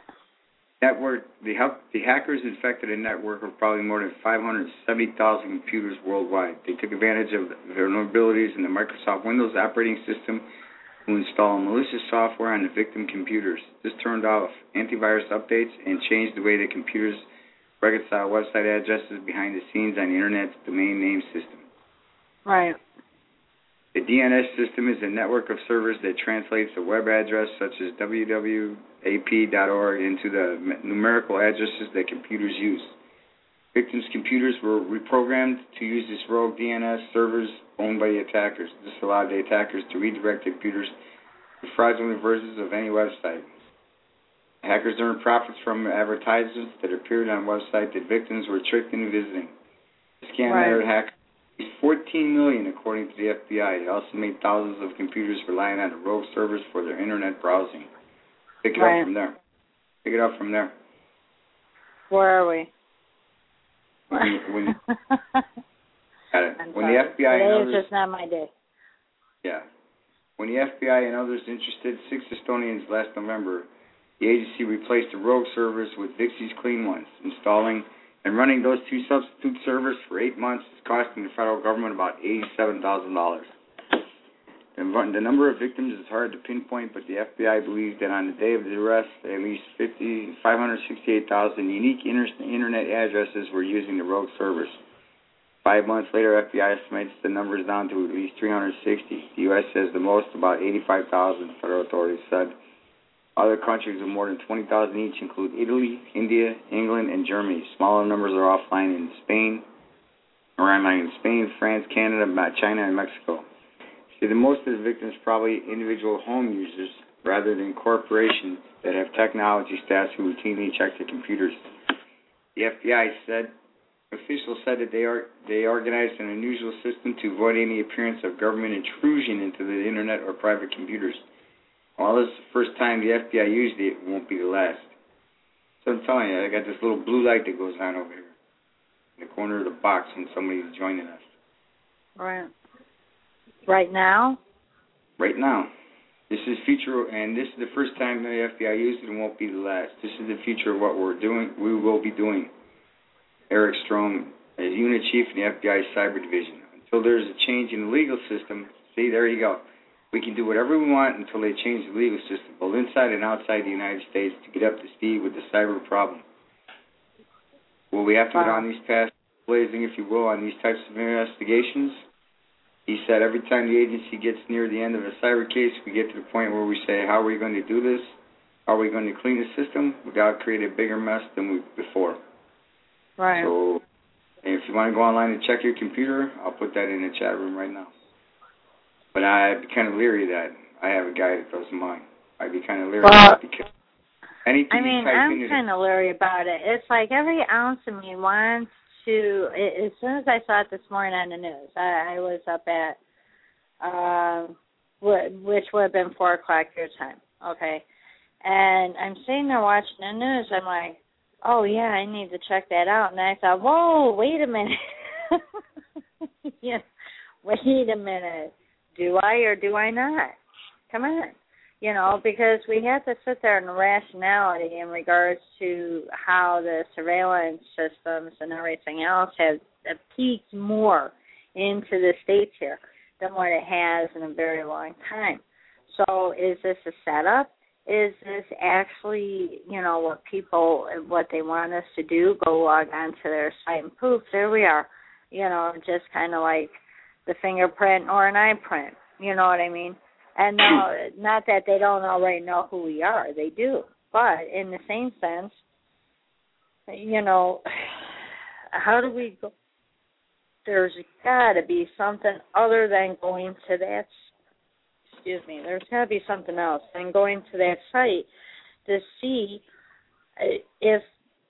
[SPEAKER 2] The hackers infected a network of probably more than 570,000 computers worldwide. They took advantage of the vulnerabilities in the Microsoft Windows operating system to install malicious software on the victim computers. This turned off antivirus updates and changed the way the computers reconcile website addresses behind the scenes on the Internet's domain name system.
[SPEAKER 1] Right.
[SPEAKER 2] The DNS system is a network of servers that translates a web address such as www.ap.org into the numerical addresses that computers use. Victims' computers were reprogrammed to use this rogue DNS servers owned by the attackers. This allowed the attackers to redirect the computers to fraudulent versions of any website. Hackers earned profits from advertisements that appeared on websites that victims were tricked into visiting. The scam netted hackers $14 million, according to the FBI. They also made thousands of computers relying on the rogue servers for their internet browsing. Pick it up from there. Pick it up from there.
[SPEAKER 1] Where are we?
[SPEAKER 2] When the FBI and others,
[SPEAKER 1] today is just not my day.
[SPEAKER 2] Yeah. When the FBI and others interested 6 Estonians last November, the agency replaced the rogue servers with Vixie's clean ones. Installing and running those 2 substitute servers for 8 months is costing the federal government about $87,000. The number of victims is hard to pinpoint, but the FBI believes that on the day of the arrest, at least 568,000 unique internet addresses were using the rogue servers. 5 months later, FBI estimates the number is down to at least 360. The U.S. has the most, about 85,000, federal authorities said. Other countries with more than 20,000 each include Italy, India, England, and Germany. Smaller numbers are offline in Spain, France, Canada, China, and Mexico. See, the most of the victims probably individual home users rather than corporations that have technology staffs who routinely check their computers. The FBI said, officials said that they organized an unusual system to avoid any appearance of government intrusion into the internet or private computers. While this is the first time the FBI used it, it won't be the last. So I'm telling you, I got this little blue light that goes on over here in the corner of the box when somebody's joining us.
[SPEAKER 1] Right. Right now?
[SPEAKER 2] Right now. This is future, and this is the first time the FBI used it and won't be the last. This is the future of what we're doing. We will be doing. Eric Strom, as unit chief in the FBI Cyber Division. Until there's a change in the legal system, see, there you go. We can do whatever we want until they change the legal system, both inside and outside the United States, to get up to speed with the cyber problem. Will we have to get on these paths, blazing, if you will, on these types of investigations? He said every time the agency gets near the end of a cyber case, we get to the point where we say, how are we going to do this? How are we going to clean the system without creating a bigger mess than before?
[SPEAKER 1] Right.
[SPEAKER 2] So if you want to go online and check your computer, I'll put that in the chat room right now. But I'd be kind of leery that I have a guy that doesn't mind. I'd be kind of leery about it because anything
[SPEAKER 1] I'm kind of leery about it. It's like every ounce of me wants to, as soon as I saw it this morning on the news, I was up at, which would have been 4 o'clock your time, okay? And I'm sitting there watching the news. I'm like, oh, yeah, I need to check that out. And I thought, whoa, wait a minute. Yeah, wait a minute. Do I or do I not? Come on. You know, because we have to sit there in rationality in regards to how the surveillance systems and everything else have peaked more into the states here than what it has in a very long time. So is this a setup? Is this actually, you know, what they want us to do, go log on to their site and poof, there we are. You know, just kind of like the fingerprint or an eye print. You know what I mean? And no, not that they don't already know who we are. They do. But in the same sense, you know, how do we go? There's got to be something other than going to that. Excuse me. There's got to be something else than going to that site to see if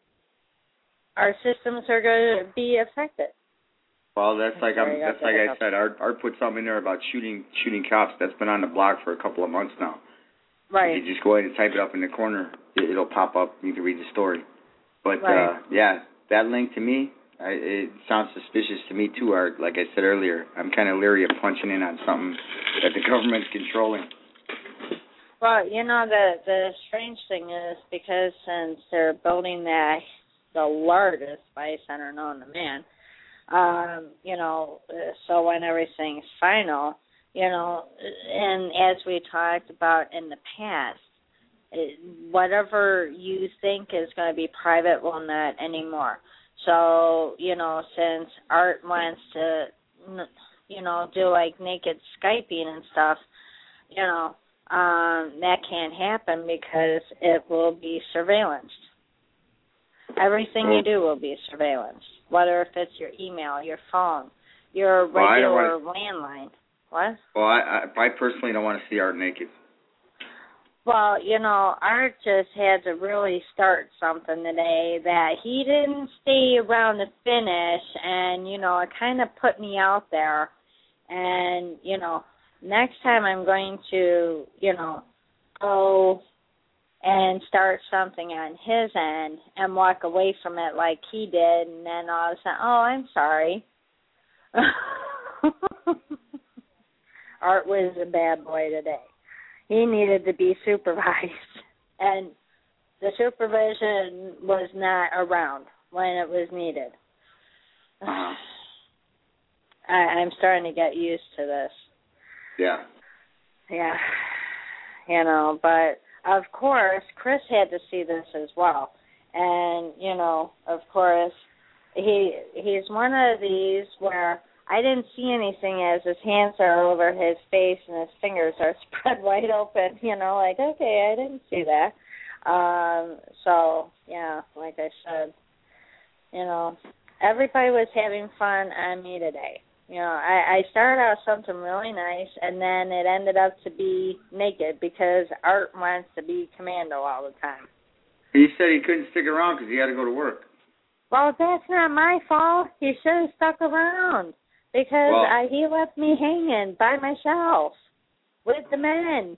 [SPEAKER 1] our systems are going to be affected.
[SPEAKER 2] Well, that's like I said. Art put something in there about shooting cops. That's been on the blog for a couple of months now.
[SPEAKER 1] Right.
[SPEAKER 2] You just go ahead and type it up in the corner. It'll pop up. You can read the story. But yeah, that link to me, it sounds suspicious to me too, Art. Like I said earlier, I'm kind of leery of punching in on something that the government's controlling.
[SPEAKER 1] Well, you know, the strange thing is because since they're building the largest spy center known to man. You know, so when everything's final, you know, and as we talked about in the past, whatever you think is going to be private will not anymore. So, you know, since Art wants to, you know, do like naked Skyping and stuff, you know, that can't happen because it will be surveillanced. Everything you do will be surveillance, whether if it's your email, your phone, your regular landline. What?
[SPEAKER 2] Well, I personally don't want to see Art naked.
[SPEAKER 1] Well, Art just had to really start something today that he didn't stay around to finish, and, it kind of put me out there. And, next time I'm going to, go and start something on his end and walk away from it like he did, and then all of a sudden, oh, I'm sorry. Art was a bad boy today. He needed to be supervised, and the supervision was not around when it was needed. I'm starting to get used to this.
[SPEAKER 2] Yeah.
[SPEAKER 1] Yeah. But of course, Chris had to see this as well. And, of course, he's one of these where I didn't see anything as his hands are over his face and his fingers are spread wide open, like, okay, I didn't see that. So, yeah, like I said, everybody was having fun on me today. I started out something really nice, and then it ended up to be naked because Art wants to be commando all the time.
[SPEAKER 2] He said he couldn't stick around because he had to go to work.
[SPEAKER 1] Well, that's not my fault. He should have stuck around because he left me hanging by myself with the men.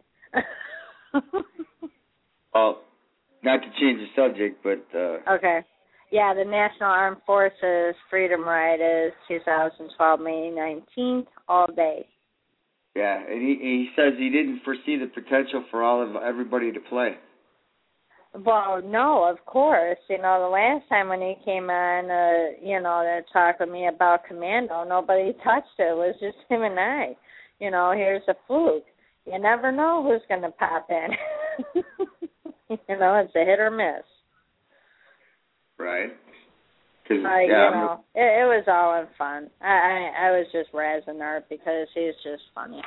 [SPEAKER 2] Well, not to change the subject, but...
[SPEAKER 1] Okay. Yeah, the National Armed Forces Freedom Ride is 2012, May 19th, all day.
[SPEAKER 2] Yeah, and he says he didn't foresee the potential for everybody to play.
[SPEAKER 1] Well, no, of course. The last time when he came on, to talk with me about Commando, nobody touched it. It was just him and I. Here's a fluke. You never know who's going to pop in. It's a hit or miss.
[SPEAKER 2] Right.
[SPEAKER 1] It was all in fun. I was just razzing Art because he's just funny.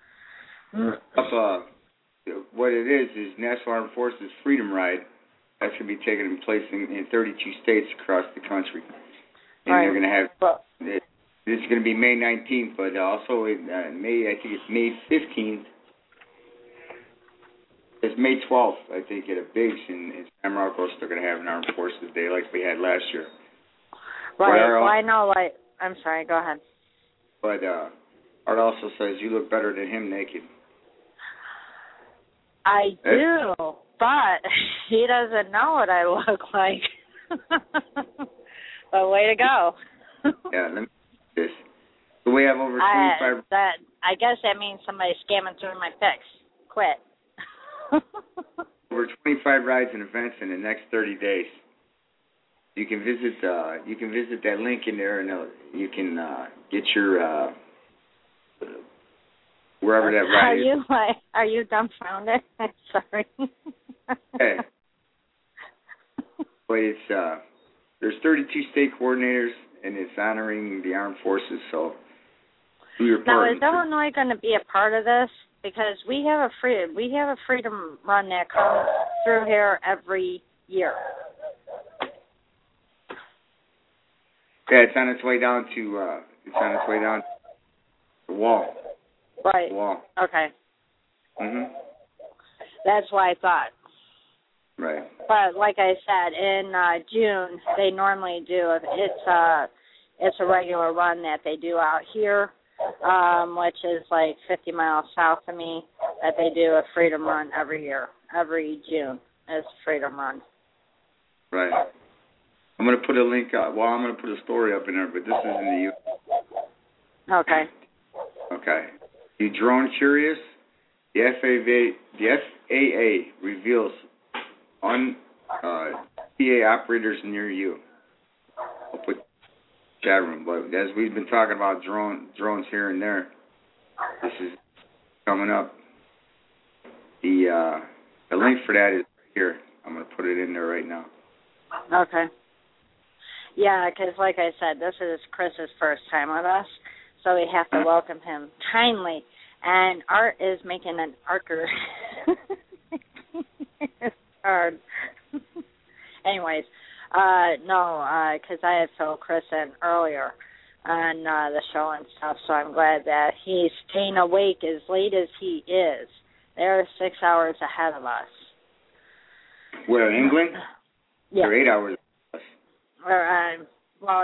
[SPEAKER 2] What it is National Armed Forces Freedom Ride. That's going to be taking place in 32 states across the country. And they're going to have, this is going to be May 19th, but also in May, I think it's May 15th. It's May 12th, I think, at a Biggs in San Marcos. They're going to have an Armed Forces Day like we had last year.
[SPEAKER 1] Right. Well, I know, I'm sorry, go ahead.
[SPEAKER 2] But Art also says you look better than him naked.
[SPEAKER 1] I do, but he doesn't know what I look like. But way to go.
[SPEAKER 2] Yeah, let me do this. So we have over 25...
[SPEAKER 1] I guess that means somebody's scamming through my pics. Quit.
[SPEAKER 2] Over 25 rides and events in the next 30 days. You can visit that link in there, and you can get your wherever that ride is.
[SPEAKER 1] Are you dumbfounded? I'm sorry.
[SPEAKER 2] Okay. But it's there's 32 state coordinators, and it's honoring the armed forces. So do your part.
[SPEAKER 1] Now, is Illinois going to be a part of this? Because we have a freedom run that comes through here every year.
[SPEAKER 2] Yeah, it's on its way down to the wall.
[SPEAKER 1] Right.
[SPEAKER 2] The wall.
[SPEAKER 1] Okay.
[SPEAKER 2] Mhm.
[SPEAKER 1] That's what I thought.
[SPEAKER 2] Right.
[SPEAKER 1] But like I said, in June they normally do. It's a regular run that they do out here, which is like 50 miles south of me. That they do a freedom run every year. Every June is freedom run.
[SPEAKER 2] Right. I'm going to put a link up. Well, I'm going to put a story up in there, but this is in the U.S.
[SPEAKER 1] Okay.
[SPEAKER 2] Okay. You drone curious? The FAA reveals PA operators near you. I'll put chat room, but as we've been talking about drones here and there, this is coming up. The link for that is here. I'm going to put it in there right now.
[SPEAKER 1] Okay. Yeah, because like I said, this is Chris's first time with us, so we have to welcome him kindly. And Art is making an archer. It's hard. Anyways, because I had filled Chris in earlier on the show and stuff, so I'm glad that he's staying awake as late as he is They're 6 hours ahead of us.
[SPEAKER 2] Where, England?
[SPEAKER 1] Yeah.
[SPEAKER 2] They're 8 hours ahead of us.
[SPEAKER 1] Well,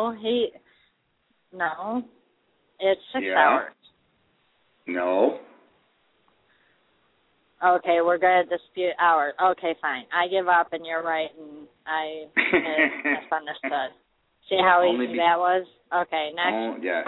[SPEAKER 1] no, it's 6 hours.
[SPEAKER 2] No.
[SPEAKER 1] Okay, we're going to dispute hours. Okay, fine. I give up, and you're right, and I misunderstood. See how easy that was? Okay, next.
[SPEAKER 2] Oh, yeah.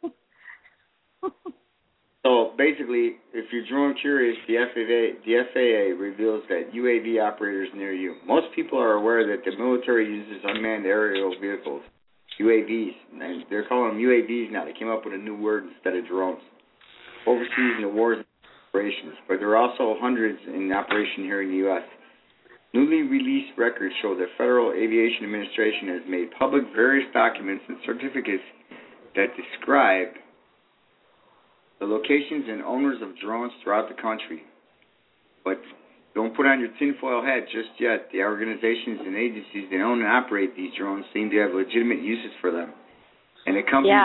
[SPEAKER 2] So basically, if you're drone curious, the FAA reveals that UAV operators near you. Most people are aware that the military uses unmanned aerial vehicles, UAVs, and they're calling them UAVs now. They came up with a new word instead of drones. Overseas in the wars and operations, but there are also hundreds in operation here in the U.S. Newly released records show the Federal Aviation Administration has made public various documents and certificates that describe the locations and owners of drones throughout the country. But don't put on your tinfoil hat just yet. The organizations and agencies that own and operate these drones seem to have legitimate uses for them. And the companies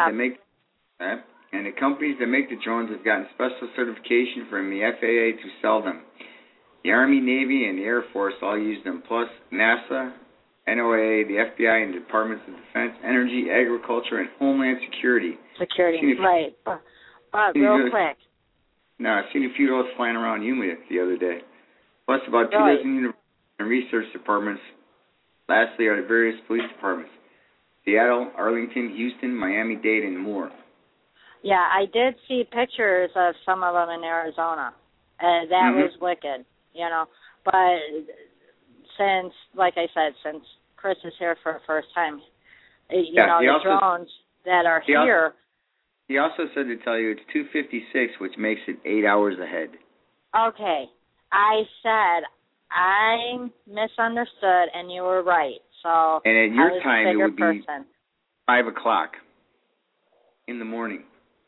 [SPEAKER 2] that make the drones have gotten special certification from the FAA to sell them. The Army, Navy, and the Air Force all use them, plus NASA, NOAA, the FBI, and the Departments of Defense, Energy, Agriculture, and Homeland Security.
[SPEAKER 1] Right. But real quick.
[SPEAKER 2] No, I've seen a few of those flying around UMA the other day. Plus about 2 dozen universities and research departments. Lastly are the various police departments. Seattle, Arlington, Houston, Miami-Dade, and more.
[SPEAKER 1] Yeah, I did see pictures of some of them in Arizona. That was wicked, you know. But since, like I said, since Chris is here for the first time, the drones that are here.
[SPEAKER 2] He also said to tell you it's 2:56, which makes it 8 hours ahead.
[SPEAKER 1] Okay. I said I misunderstood, and you were right. So
[SPEAKER 2] and at your time, it would be 5 o'clock in the morning.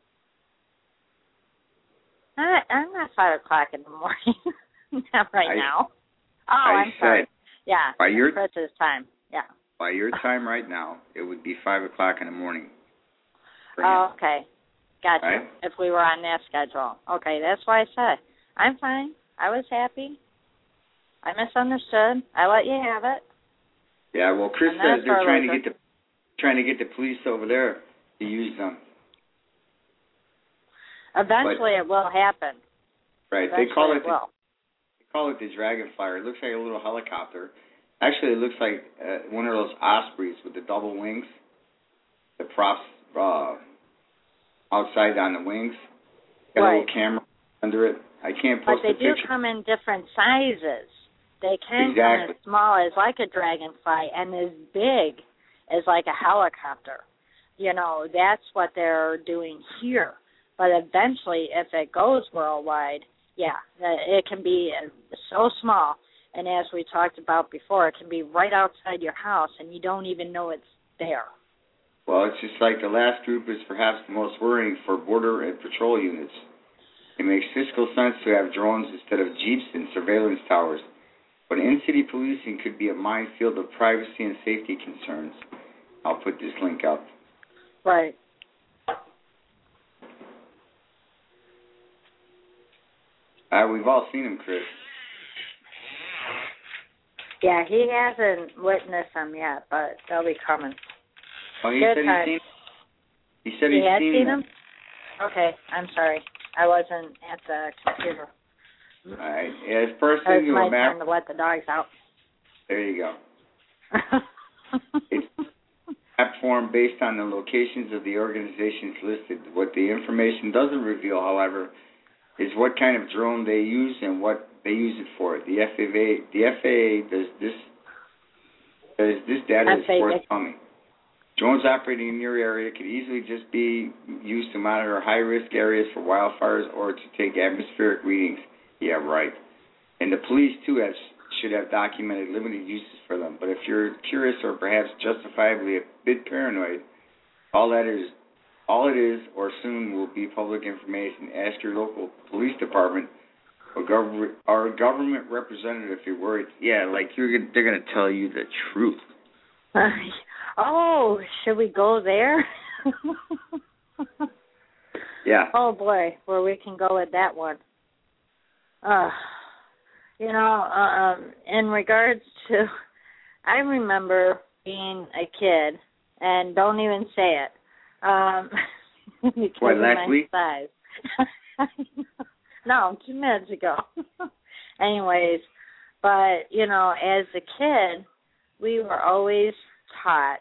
[SPEAKER 1] I'm not 5 o'clock in the morning. Not now. Oh, I'm sorry. Yeah,
[SPEAKER 2] by your
[SPEAKER 1] Chris's time. Yeah.
[SPEAKER 2] By your time right now, it would be 5 o'clock in the morning.
[SPEAKER 1] Oh, okay. Gotcha.
[SPEAKER 2] Right?
[SPEAKER 1] If we were on that schedule. Okay, that's why I said. I'm fine. I was happy. I misunderstood. I let you have it.
[SPEAKER 2] Yeah, well, Chris says they're trying to get the police over there to use them.
[SPEAKER 1] Eventually it will happen.
[SPEAKER 2] Right. They call it the Dragonflyer. It looks like a little helicopter. Actually, it looks like one of those Ospreys with the double wings. The props outside on the wings. Got a little camera under it. I can't post a picture.
[SPEAKER 1] But they do come in different sizes. They can come as small as like a Dragonfly and as big as like a helicopter. You know, that's what they're doing here. But eventually, if it goes worldwide, it can be so small. And as we talked about before, it can be right outside your house, and you don't even know it's there.
[SPEAKER 2] Well, it's just like the last group is perhaps the most worrying for border and patrol units. It makes fiscal sense to have drones instead of jeeps and surveillance towers. But in-city policing could be a minefield of privacy and safety concerns. I'll put this link up.
[SPEAKER 1] Right.
[SPEAKER 2] We've all seen him, Chris.
[SPEAKER 1] Yeah, he hasn't witnessed them yet, but they'll be coming.
[SPEAKER 2] Oh, he said he's seen them? He said he's
[SPEAKER 1] seen them? Okay, I'm sorry. I wasn't at the computer.
[SPEAKER 2] All right. Yeah, first thing
[SPEAKER 1] you remember. It's my time to let the dogs out.
[SPEAKER 2] There you go. It's a platform based on the locations of the organizations listed. What the information doesn't reveal, however, is what kind of drone they use and what they use it for. The FAA does this data is forthcoming. Drones operating in your area could easily just be used to monitor high-risk areas for wildfires or to take atmospheric readings. Yeah, right. And the police, too, should have documented limited uses for them. But if you're curious or perhaps justifiably a bit paranoid, all it is or soon will be public information. Ask your local police department or government representative if you're worried. Yeah, like they're going to tell you the truth.
[SPEAKER 1] Oh, should we go there?
[SPEAKER 2] Yeah.
[SPEAKER 1] Oh, boy, where we can go with that one. In regards to, I remember being a kid, and don't even say it, because
[SPEAKER 2] What,
[SPEAKER 1] of
[SPEAKER 2] last
[SPEAKER 1] my
[SPEAKER 2] week?
[SPEAKER 1] size. No, 2 minutes ago. Anyways, but, as a kid, we were always taught,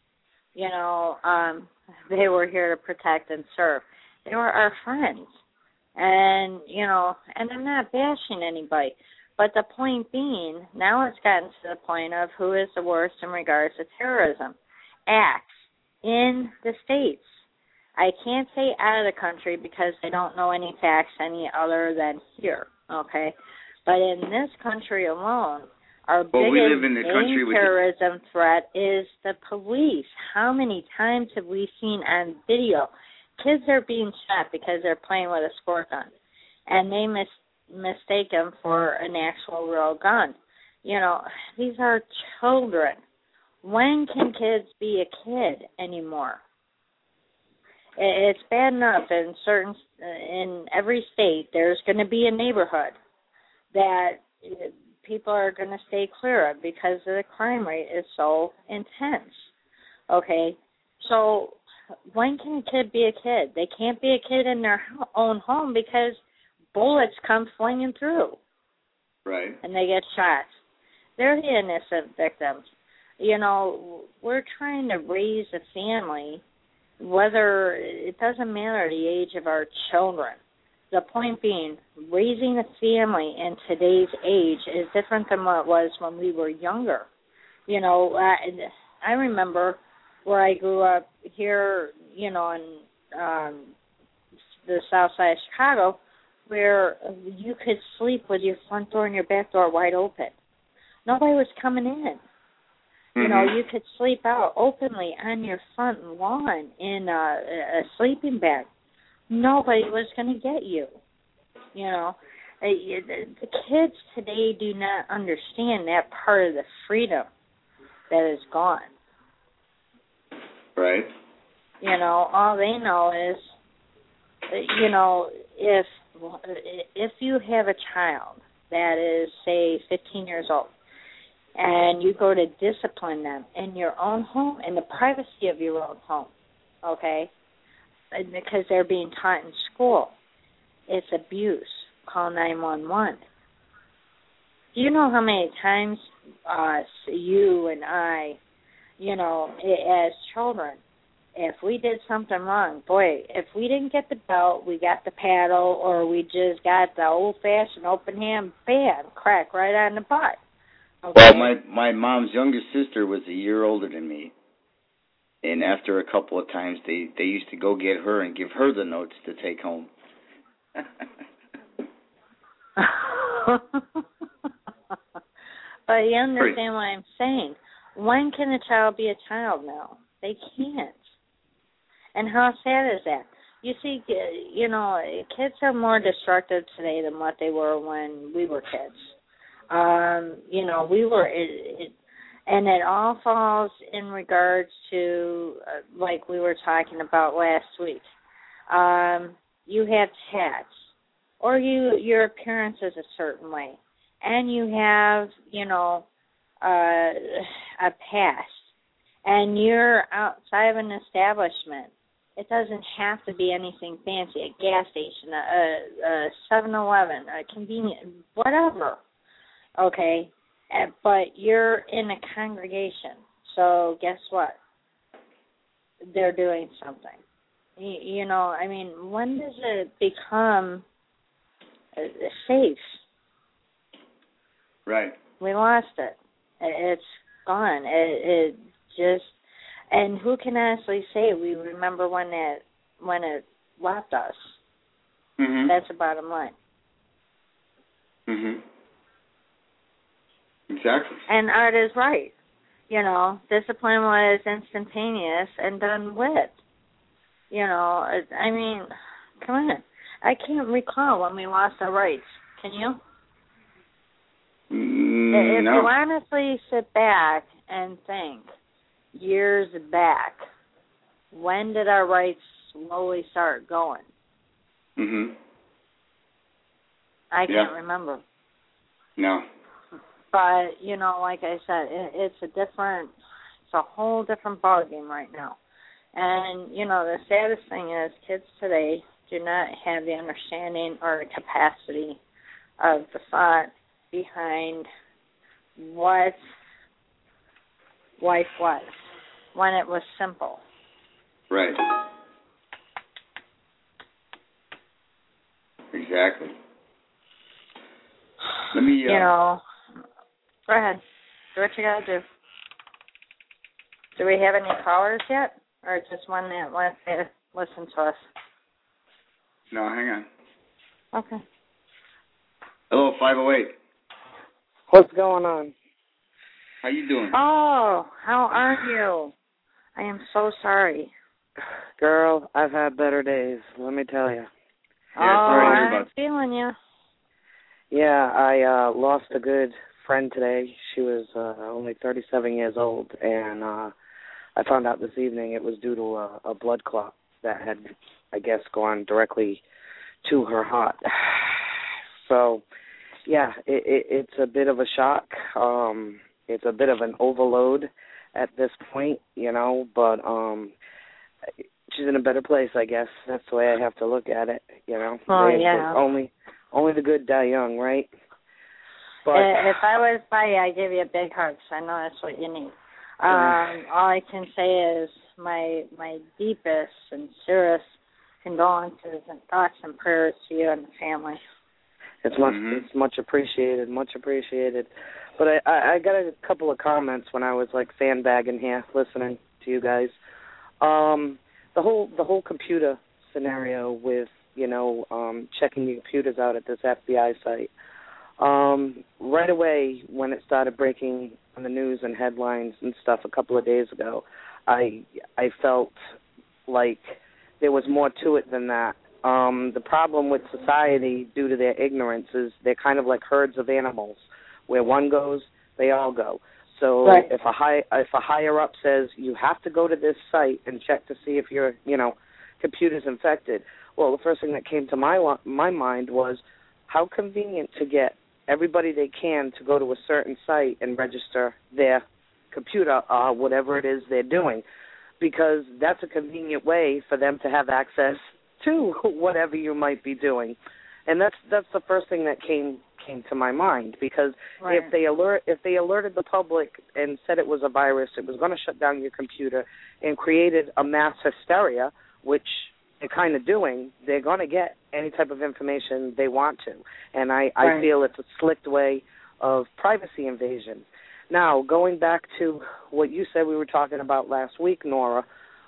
[SPEAKER 1] they were here to protect and serve. They were our friends. And, and I'm not bashing anybody. But the point being, now it's gotten to the point of who is the worst in regards to terrorism. Acts in the States. I can't say out of the country because they don't know any facts any other than here, okay? But in this country alone, our biggest terrorism threat is the police. How many times have we seen on video kids are being shot because they're playing with a squirt gun, and they mistake them for an actual real gun? These are children. When can kids be a kid anymore? It's bad enough in every state there's going to be a neighborhood that people are going to stay clear of because the crime rate is so intense. Okay, so when can a kid be a kid? They can't be a kid in their own home because bullets come flinging through.
[SPEAKER 2] Right.
[SPEAKER 1] And they get shot. They're the innocent victims. We're trying to raise a family, whether it doesn't matter the age of our children. The point being, raising a family in today's age is different than what it was when we were younger. I remember where I grew up here, in the south side of Chicago, where you could sleep with your front door and your back door wide open. Nobody was coming in.
[SPEAKER 2] Mm-hmm.
[SPEAKER 1] You could sleep out openly on your front lawn in a sleeping bag. Nobody was going to get you. The kids today do not understand that part of the freedom that is gone.
[SPEAKER 2] Right.
[SPEAKER 1] All they know is, if you have a child that is, say, 15 years old, and you go to discipline them in your own home, in the privacy of your own home, okay, because they're being taught in school, it's abuse. Call 911. Do you know how many times you and I, as children, if we did something wrong, boy, if we didn't get the belt, we got the paddle, or we just got the old-fashioned open hand, bam, crack right on the butt. Okay?
[SPEAKER 2] Well, my mom's younger sister was a year older than me, and after a couple of times, they used to go get her and give her the notes to take home.
[SPEAKER 1] But you understand what I'm saying. When can a child be a child now? They can't. And how sad is that? You see, kids are more destructive today than what they were when we were kids. We were, and it all falls in regards to, like we were talking about last week. You have tats, or your appearance is a certain way, and you have, a past, and you're outside of an establishment. It doesn't have to be anything fancy, a gas station, a 7-Eleven, a convenience, whatever, okay? But you're in a congregation, so guess what? They're doing something. When does it become safe?
[SPEAKER 2] Right.
[SPEAKER 1] We lost it. It's gone. It just, and who can honestly say we remember when it left us?
[SPEAKER 2] Mm-hmm.
[SPEAKER 1] That's the bottom line.
[SPEAKER 2] Mm-hmm. Exactly.
[SPEAKER 1] And Art is right. Discipline was instantaneous and done with. Come on. I can't recall when we lost our rights. Can you? If
[SPEAKER 2] no.
[SPEAKER 1] you honestly sit back and think, years back, when did our rights slowly start going?
[SPEAKER 2] Mm-hmm.
[SPEAKER 1] I can't remember.
[SPEAKER 2] No.
[SPEAKER 1] But, like I said, it's a whole different ballgame right now. And, the saddest thing is kids today do not have the understanding or the capacity of the thought behind what life was when it was simple.
[SPEAKER 2] Right. Exactly. Let me...
[SPEAKER 1] go ahead. Do what you got to do. Do we have any callers yet? Or just one that wants to listen to us?
[SPEAKER 2] No, hang on.
[SPEAKER 1] Okay.
[SPEAKER 2] Hello, 508.
[SPEAKER 9] What's going on?
[SPEAKER 2] How you doing?
[SPEAKER 1] Oh, how are you? I am so sorry.
[SPEAKER 9] Girl, I've had better days, let me tell you.
[SPEAKER 2] Yeah,
[SPEAKER 1] I'm feeling you.
[SPEAKER 9] Yeah, I lost a good friend today. She was only 37 years old, and I found out this evening it was due to a blood clot that had, I guess, gone directly to her heart. So, yeah, it's a bit of a shock. It's a bit of an overload at this point, but she's in a better place, I guess. That's the way I have to look at it,
[SPEAKER 1] Oh, yeah.
[SPEAKER 9] Only the good die young, right? But
[SPEAKER 1] if I was by you, I'd give you a big hug, so I know that's what you need. All I can say is my deepest, sincerest condolences and thoughts and prayers to you and the family.
[SPEAKER 9] It's much appreciated, much appreciated. But I got a couple of comments when I was sandbagging here, listening to you guys. The whole computer scenario with checking your computers out at this FBI site. Right away when it started breaking on the news and headlines and stuff a couple of days ago, I felt like there was more to it than that. The problem with society, due to their ignorance, is they're kind of like herds of animals. Where one goes, they all go. So
[SPEAKER 1] right.
[SPEAKER 9] if a higher up says you have to go to this site and check to see if your computer's infected, well, the first thing that came to my mind was how convenient to get everybody they can to go to a certain site and register their computer, whatever it is they're doing, because that's a convenient way for them to have access to whatever you might be doing. And that's the first thing that came to my mind, because
[SPEAKER 1] right.
[SPEAKER 9] if they alerted the public and said it was a virus, it was going to shut down your computer and created a mass hysteria, which they're kind of doing, they're going to get any type of information they want to. And I feel it's a slicked way of privacy invasion. Now, going back to what you said we were talking about last week, Nora,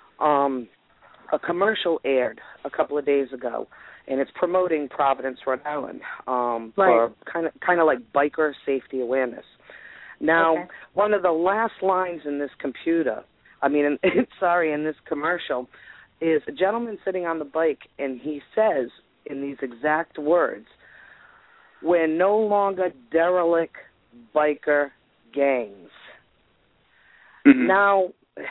[SPEAKER 9] a commercial aired a couple of days ago, and it's promoting Providence, Rhode Island, for kind of like biker safety awareness. Now, one of the last lines in this in this commercial, is a gentleman sitting on the bike, and he says in these exact words, "We're no longer derelict biker gangs." Mm-hmm. Now,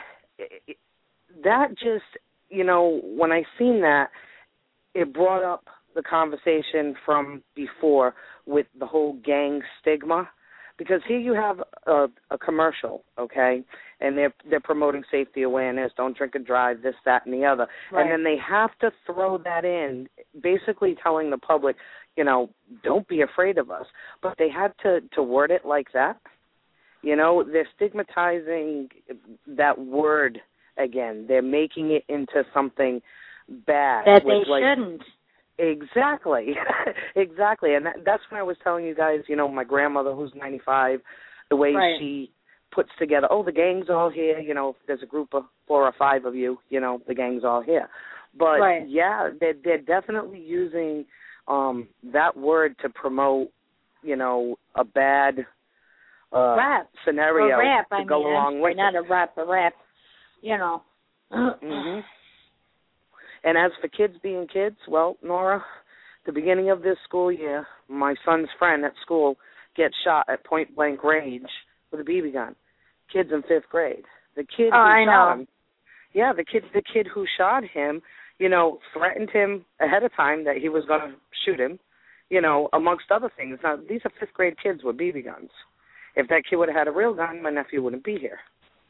[SPEAKER 9] that just, when I seen that, it brought up the conversation from before with the whole gang stigma, because here you have a commercial, okay, and they're promoting safety awareness, don't drink and drive, this, that, and the other, right. And then they have to throw that in, basically telling the public, don't be afraid of us, but they had to word it like that. They're stigmatizing that word again. They're making it into something bad.
[SPEAKER 1] That they shouldn't.
[SPEAKER 9] Exactly. Exactly. And that's when I was telling you guys, my grandmother, who's 95, the way
[SPEAKER 1] right.
[SPEAKER 9] she puts together, the gang's all here, if there's a group of 4 or 5 of you, the gang's all here. But,
[SPEAKER 1] right.
[SPEAKER 9] yeah, they're definitely using that word to promote, a bad
[SPEAKER 1] rap
[SPEAKER 9] scenario
[SPEAKER 1] rap,
[SPEAKER 9] to go along with
[SPEAKER 1] not
[SPEAKER 9] it.
[SPEAKER 1] a rap,
[SPEAKER 9] Mm-hmm. And as for kids being kids, well, Nora, the beginning of this school year, my son's friend at school gets shot at point-blank range with a BB gun. Kid's in 5th grade. The kid who shot him, yeah, the kid who shot him, threatened him ahead of time that he was going to shoot him. amongst other things. Now, these are 5th grade kids with BB guns. If that kid would have had a real gun, my nephew wouldn't be here.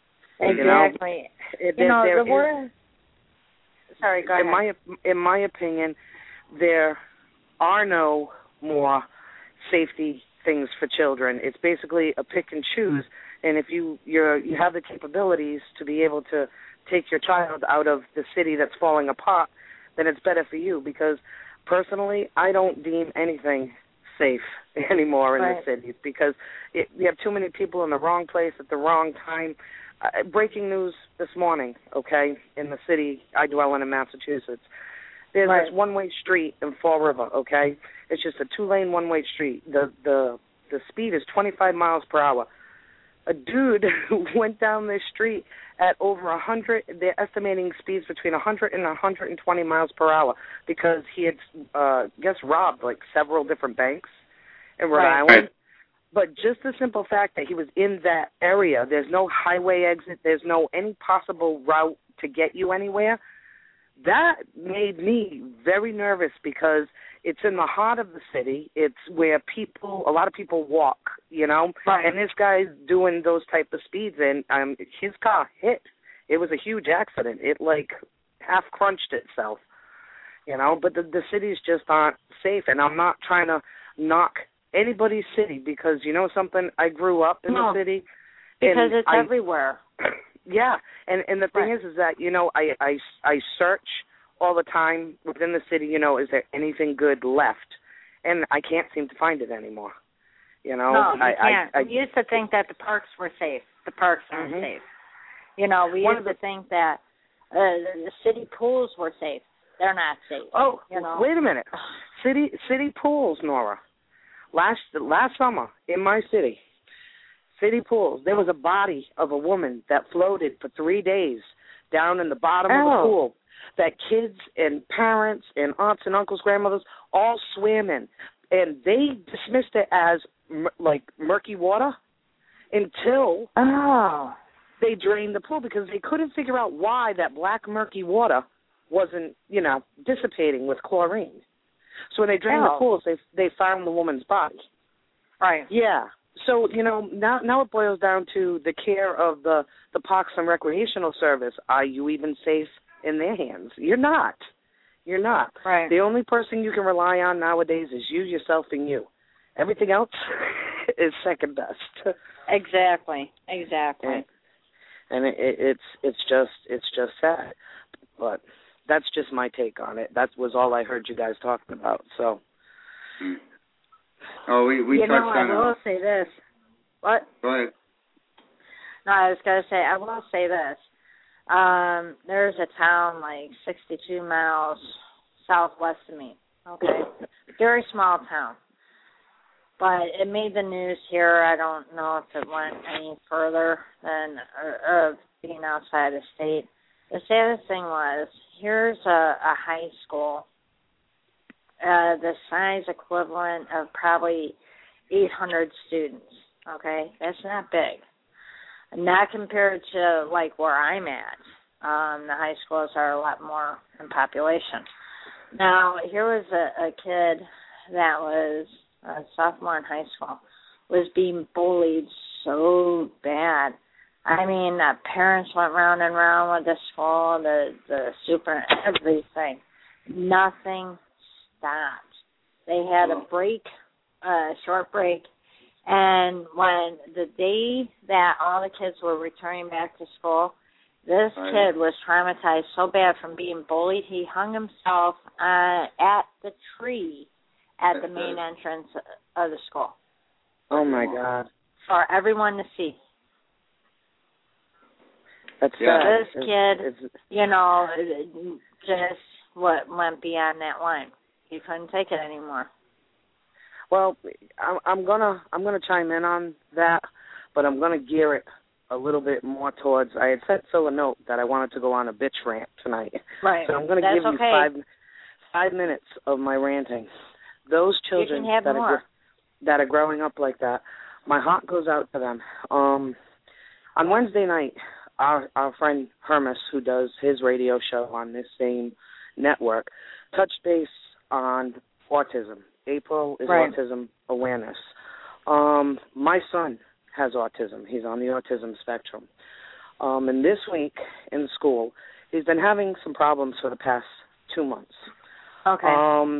[SPEAKER 1] Exactly. The word. Sorry, go ahead.
[SPEAKER 9] In my opinion, there are no more safety things for children. It's basically a pick and choose. And if you have the capabilities to be able to take your child out of the city that's falling apart, then it's better for you. Because personally, I don't deem anything safe anymore in the cities because you have too many people in the wrong place at the wrong time. Breaking news this morning, okay, in the city I dwell in Massachusetts. There's this one-way street in Fall River, okay? It's just a 2-lane one-way street. The speed is 25 miles per hour. A dude went down this street at over 100. They're estimating speeds between 100 and 120 miles per hour because he had, robbed like several different banks in Rhode Island. But just the simple fact that he was in that area, there's no highway exit, there's no any possible route to get you anywhere, that made me very nervous because it's in the heart of the city. It's where a lot of people walk, and this guy's doing those type of speeds, and his car hit. It was a huge accident. It, half crunched itself, but the cities just aren't safe, and I'm not trying to knock anybody's city because something, I grew up in the city
[SPEAKER 1] because it's everywhere.
[SPEAKER 9] Yeah, and the thing is that I search all the time within the city. Is there anything good left? And I can't seem to find it anymore. No,
[SPEAKER 1] you can't. We used to think that the parks were safe. The parks aren't safe. We used to think that the city pools were safe. They're not safe.
[SPEAKER 9] Oh, wait a minute. City pools, Nora. Last summer in my city pools, there was a body of a woman that floated for 3 days down in the bottom of the pool that kids and parents and aunts and uncles, grandmothers all swam in. And they dismissed it as murky water until they drained the pool because they couldn't figure out why that black murky water wasn't, dissipating with chlorine. So when they drained the pools, they found the woman's body.
[SPEAKER 1] Right.
[SPEAKER 9] Yeah. So, now it boils down to the care of the Parks and Recreational Service. Are you even safe in their hands? You're not. You're not.
[SPEAKER 1] Right.
[SPEAKER 9] The only person you can rely on nowadays is you, yourself, and you. Everything else is second best.
[SPEAKER 1] Exactly.
[SPEAKER 9] And it's just sad. But that's just my take on it. That was all I heard you guys talking about. So.
[SPEAKER 2] Oh, we touched on it.
[SPEAKER 1] I will say this. What?
[SPEAKER 2] Go ahead.
[SPEAKER 1] No, I was going to say, I will say this. There's a town 62 miles southwest of me, okay? Very small town. But it made the news here. I don't know if it went any further than being outside the state. The saddest thing was, here's a high school, the size equivalent of probably 800 students, okay? That's not big. Not compared to, where I'm at. The high schools are a lot more in population. Now, here was a kid that was a sophomore in high school, was being bullied so bad. I mean, parents went round and round with the school, the super, everything. Nothing stopped. They had a short break, and when the day that all the kids were returning back to school, this kid was traumatized so bad from being bullied, he hung himself at the tree at the main entrance of the school.
[SPEAKER 9] Oh, my God.
[SPEAKER 1] For everyone to see.
[SPEAKER 9] That's sad.
[SPEAKER 1] This kid, just went beyond that line. He couldn't take it anymore.
[SPEAKER 9] Well, I'm gonna chime in on that, but I'm gonna gear it a little bit more towards. I had sent Phil a note that I wanted to go on a bitch rant tonight.
[SPEAKER 1] Right.
[SPEAKER 9] So I'm gonna give you 5 minutes of my ranting. Those children that are growing up like that, my heart goes out to them. On Wednesday night, our friend Hermes, who does his radio show on this same network, touched base on autism April is
[SPEAKER 1] Right.
[SPEAKER 9] Autism Awareness. My son has autism. He's on the autism spectrum. And this week in school, he's been having some problems for the past 2 months.
[SPEAKER 1] Okay.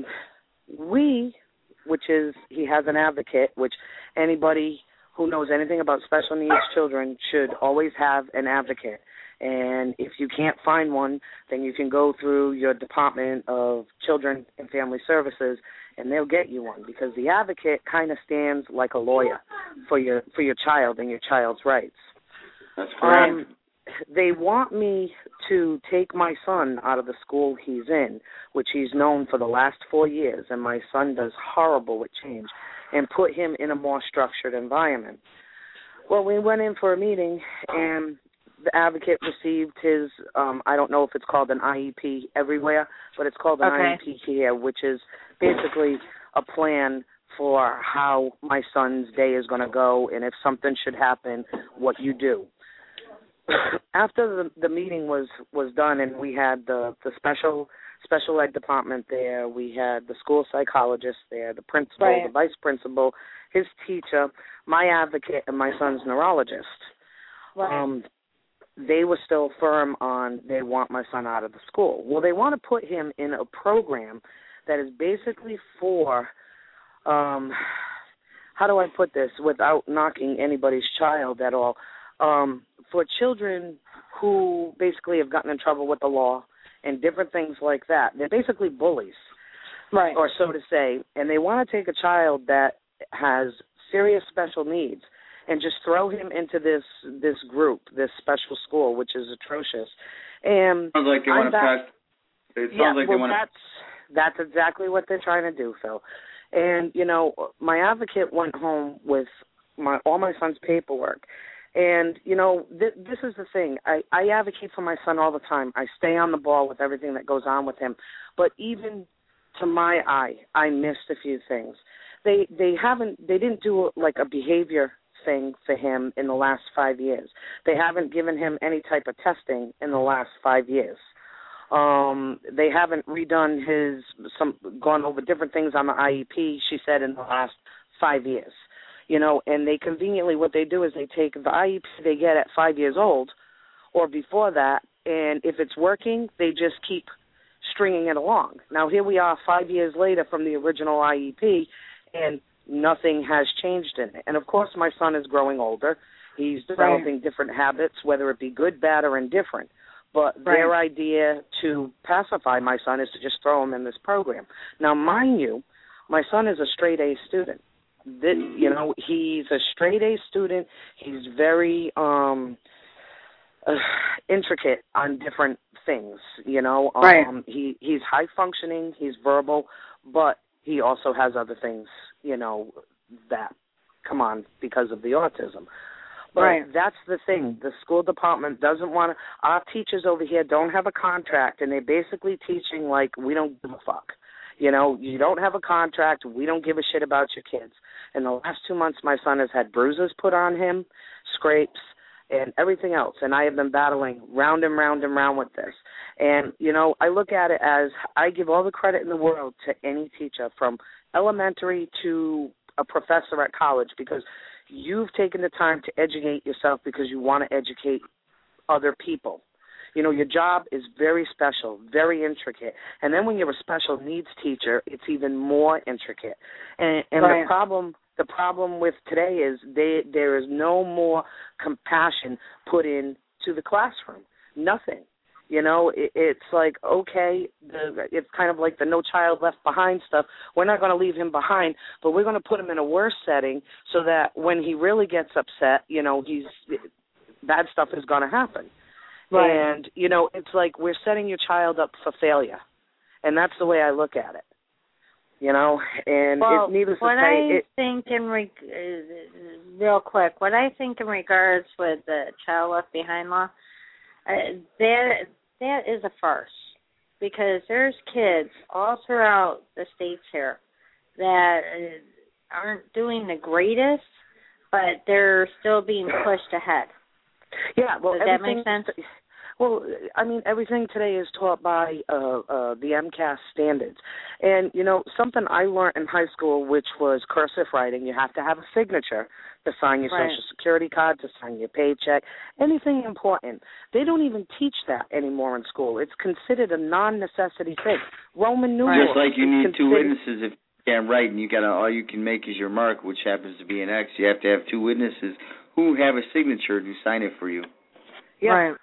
[SPEAKER 9] He has an advocate, which anybody who knows anything about special needs children should always have an advocate. And if you can't find one, then you can go through your Department of Children and Family Services, and they'll get you one, because the advocate kind of stands like a lawyer for your child and your child's rights.
[SPEAKER 2] That's correct.
[SPEAKER 9] They want me to take my son out of the school he's in, which he's known for the last 4 years, and my son does horrible with change, and put him in a more structured environment. Well, we went in for a meeting, and the advocate received his, I don't know if it's called an IEP everywhere, but it's called an IEP here, which is basically a plan for how my son's day is going to go, and if something should happen, what you do. After the meeting was done, and we had the special ed department there, we had the school psychologist there, the principal,
[SPEAKER 1] Right.
[SPEAKER 9] the vice principal, his teacher, my advocate, and my son's neurologist.
[SPEAKER 1] Right.
[SPEAKER 9] They were still firm on they want my son out of the school. Well, they want to put him in a program that is basically for, how do I put this without knocking anybody's child at all, for children who basically have gotten in trouble with the law and different things like that. They're basically bullies,
[SPEAKER 1] Right.
[SPEAKER 9] or so to say, and they want to take a child that has serious special needs and just throw him into this group, this special school, which is atrocious. And
[SPEAKER 2] sounds like they want to pass. It sounds like they want to.
[SPEAKER 9] That's exactly what they're trying to do, Phil. And my advocate went home with all my son's paperwork. And this is the thing. I advocate for my son all the time. I stay on the ball with everything that goes on with him. But even to my eye, I missed a few things. They didn't do like a behavior thing for him in the last 5 years. They haven't given him any type of testing in the last 5 years. They haven't gone over different things on the IEP, she said, in the last 5 years. And they conveniently, what they do is they take the IEP they get at 5 years old or before that, and if it's working, they just keep stringing it along. Now, here we are 5 years later from the original IEP, and nothing has changed in it. And, of course, my son is growing older. He's developing different habits, whether it be good, bad, or indifferent. But their idea to pacify my son is to just throw him in this program. Now, mind you, my son is a straight A student. He's a straight A student. He's very intricate on different things, He's high functioning, he's verbal, but he also has other things, that come on because of the autism. But that's the thing. The school department doesn't want to. Our teachers over here don't have a contract, and they're basically teaching like we don't give a fuck. You don't have a contract. We don't give a shit about your kids. In the last 2 months, my son has had bruises put on him, scrapes, and everything else. And I have been battling round and round and round with this. And, I look at it as I give all the credit in the world to any teacher from elementary to a professor at college, because you've taken the time to educate yourself because you want to educate other people. Your job is very special, very intricate. And then when you're a special needs teacher, it's even more intricate. And the problem with today is there is no more compassion put into the classroom. Nothing. It's like, okay, it's kind of like the No Child Left Behind stuff. We're not going to leave him behind, but we're going to put him in a worse setting so that when he really gets upset, bad stuff is going to happen. Right. And, it's like we're setting your child up for failure. And that's the way I look at it. And it's needless to say.
[SPEAKER 1] Real quick, what I think in regards with the Child Left Behind law, that is a farce, because there's kids all throughout the states here that aren't doing the greatest, but they're still being pushed ahead.
[SPEAKER 9] Yeah, well,
[SPEAKER 1] does that make sense?
[SPEAKER 9] Well, I mean, everything today is taught by the MCAS standards. And, you know, something I learned in high school, which was cursive writing, you have to have a signature to sign your Social Security card, to sign your paycheck, anything important. They don't even teach that anymore in school. It's considered a non-necessity thing. Roman numerals.
[SPEAKER 2] Just like you need two witnesses if you can't write, and you got all you can make is your mark, which happens to be an X. You have to have two witnesses who have a signature to sign it for you.
[SPEAKER 9] Yeah. Right.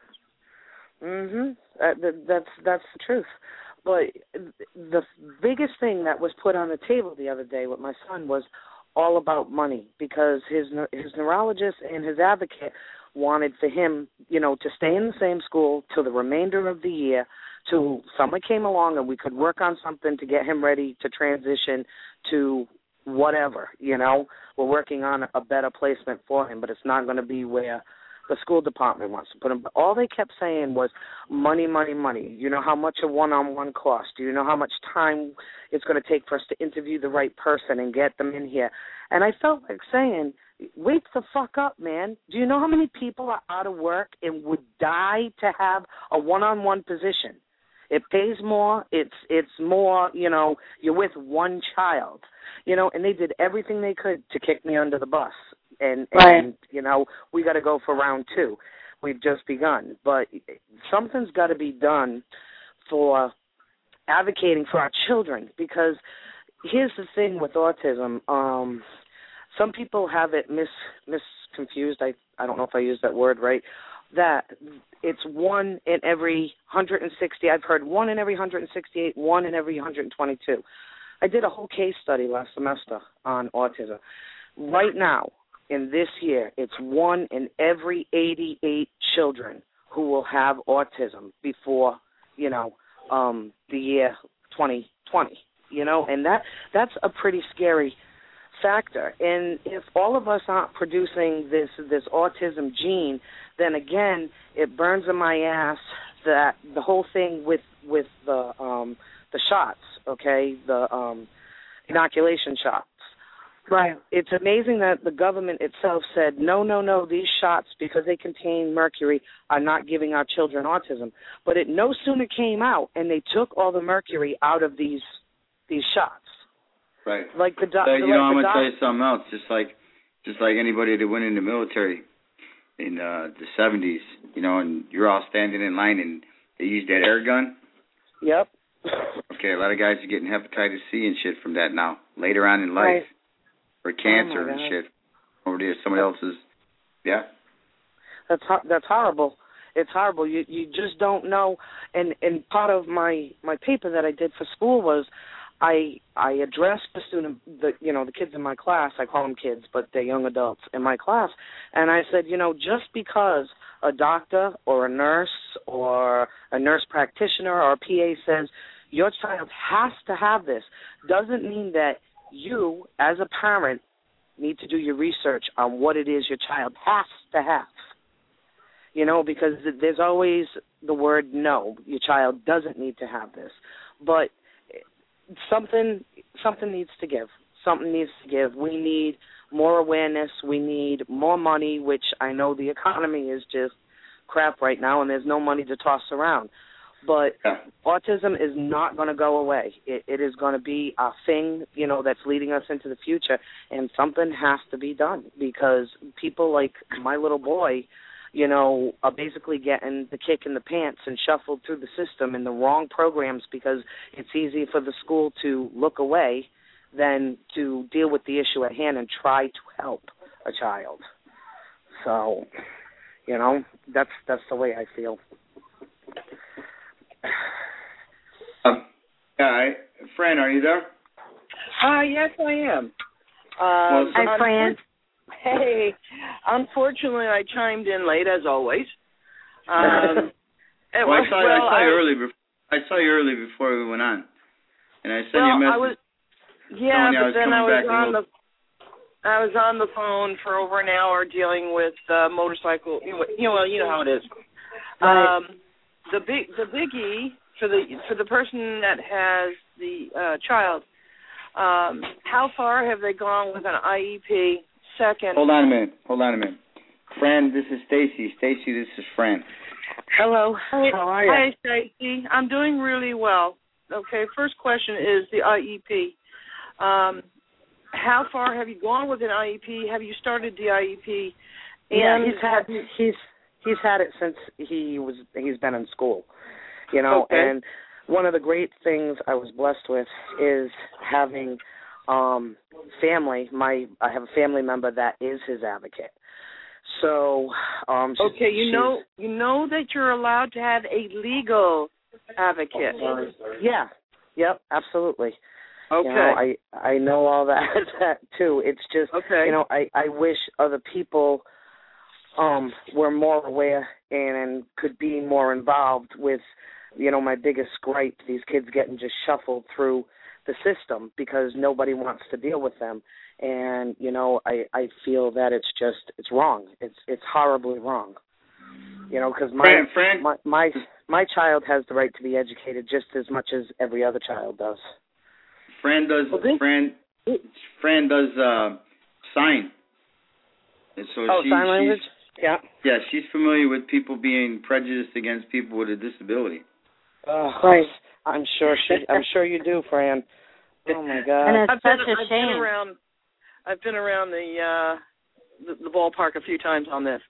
[SPEAKER 9] That's the truth. But the biggest thing that was put on the table the other day with my son was all about money, because his neurologist and his advocate wanted for him, you know, to stay in the same school till the remainder of the year, till someone came along and we could work on something to get him ready to transition to whatever, you know. We're working on a better placement for him, but it's not going to be where the school department wants to put him. But all they kept saying was money, money, money. You know how much a one-on-one costs? Do you know how much time it's going to take for us to interview the right person and get them in here? And I felt like saying, wake the fuck up, man. Do you know how many people are out of work and would die to have a one-on-one position? It pays more. It's more, you know, you're with one child, you know, and they did everything they could to kick me under the bus. And you know, we got to go for round 2. We've just begun. But something's got to be done for advocating for our children, because here's the thing with autism. Some people have it misconfused. I don't know if I used that word right. That it's 1 in every 160. I've heard 1 in every 168, 1 in every 122. I did a whole case study last semester on autism. Right now, in this year, it's 1 in every 88 children who will have autism before, you know, the year 2020. You know, and that's a pretty scary factor. And if all of us aren't producing this autism gene, then again, it burns in my ass that the whole thing with the shots, okay, the inoculation shots. Right. It's amazing that the government itself said, no, these shots, because they contain mercury, are not giving our children autism. But it no sooner came out, and they took all the mercury out of these shots.
[SPEAKER 2] Right.
[SPEAKER 9] Like the
[SPEAKER 2] I'm going to tell you something else. Just like anybody that went in the military in the 70s, you know, and you're all standing in line, and they used that air gun.
[SPEAKER 9] Yep.
[SPEAKER 2] Okay, a lot of guys are getting hepatitis C and shit from that now, later on in life.
[SPEAKER 9] Right.
[SPEAKER 2] Or cancer and shit. Over there, somebody else's. Yeah.
[SPEAKER 9] That's horrible. It's horrible. You just don't know. And part of my paper that I did for school was I addressed the kids in my class. I call them kids, but they're young adults in my class. And I said, you know, just because a doctor or a nurse practitioner or a PA says your child has to have this, doesn't mean that you, as a parent, need to do your research on what it is your child has to have. You know, because there's always the word no, your child doesn't need to have this. But something needs to give. Something needs to give. We need more awareness. We need more money, which I know the economy is just crap right now, and there's no money to toss around. But autism is not going to go away. It is going to be a thing, you know, that's leading us into the future, and something has to be done, because people like my little boy, you know, are basically getting the kick in the pants and shuffled through the system in the wrong programs, because it's easy for the school to look away than to deal with the issue at hand and try to help a child. So, you know, that's the way I feel.
[SPEAKER 2] Fran, are you there?
[SPEAKER 10] Yes, I am.
[SPEAKER 1] Hi, Fran.
[SPEAKER 10] Hey, unfortunately, I chimed in late, as always.
[SPEAKER 2] I saw you early before we went on, and I sent you a message.
[SPEAKER 10] I was on the phone for over an hour dealing with motorcycle. You know how it is.
[SPEAKER 1] Right.
[SPEAKER 10] The biggie for the person that has the child. How far have they gone with an IEP? Second.
[SPEAKER 2] Hold on a minute. Fran, this is Stacy. Stacy, this is Fran.
[SPEAKER 9] Hello. How are you?
[SPEAKER 10] Hi, Stacey. I'm doing really well. Okay, first question is the IEP. How far have you gone with an IEP? Have you started the IEP?
[SPEAKER 9] And he's had it since he's been in school. You know,
[SPEAKER 10] okay.
[SPEAKER 9] And one of the great things I was blessed with is having family. I have a family member that is his advocate. So,
[SPEAKER 10] okay, you know that you're allowed to have a legal advocate.
[SPEAKER 9] Yeah. Yep. Absolutely.
[SPEAKER 10] Okay.
[SPEAKER 9] You know, I know all that too. It's just you know, I wish other people were more aware and could be more involved with, you know, my biggest gripe, these kids getting just shuffled through the system because nobody wants to deal with them. And, you know, I feel that it's wrong. It's horribly wrong. You know, because my child has the right to be educated just as much as every other child does.
[SPEAKER 2] Fran does sign. And so
[SPEAKER 9] sign language? Yeah.
[SPEAKER 2] Yeah, she's familiar with people being prejudiced against people with a disability.
[SPEAKER 9] Right. I'm sure you do, Fran. Oh my God.
[SPEAKER 1] And it's such a shame.
[SPEAKER 10] I've been around the ballpark a few times on this.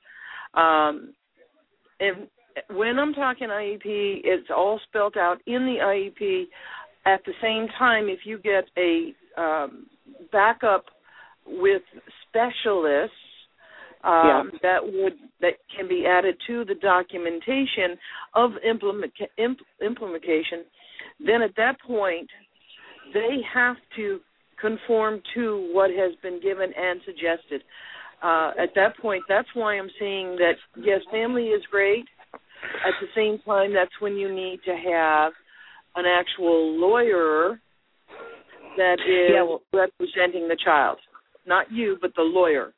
[SPEAKER 10] And when I'm talking IEP, it's all spelled out in the IEP. At the same time, if you get a backup with specialists that can be added to the documentation of implementation, then at that point they have to conform to what has been given and suggested. At that point, that's why I'm saying that, yes, family is great. At the same time, that's when you need to have an actual lawyer that is representing the child. Not you, but the lawyer.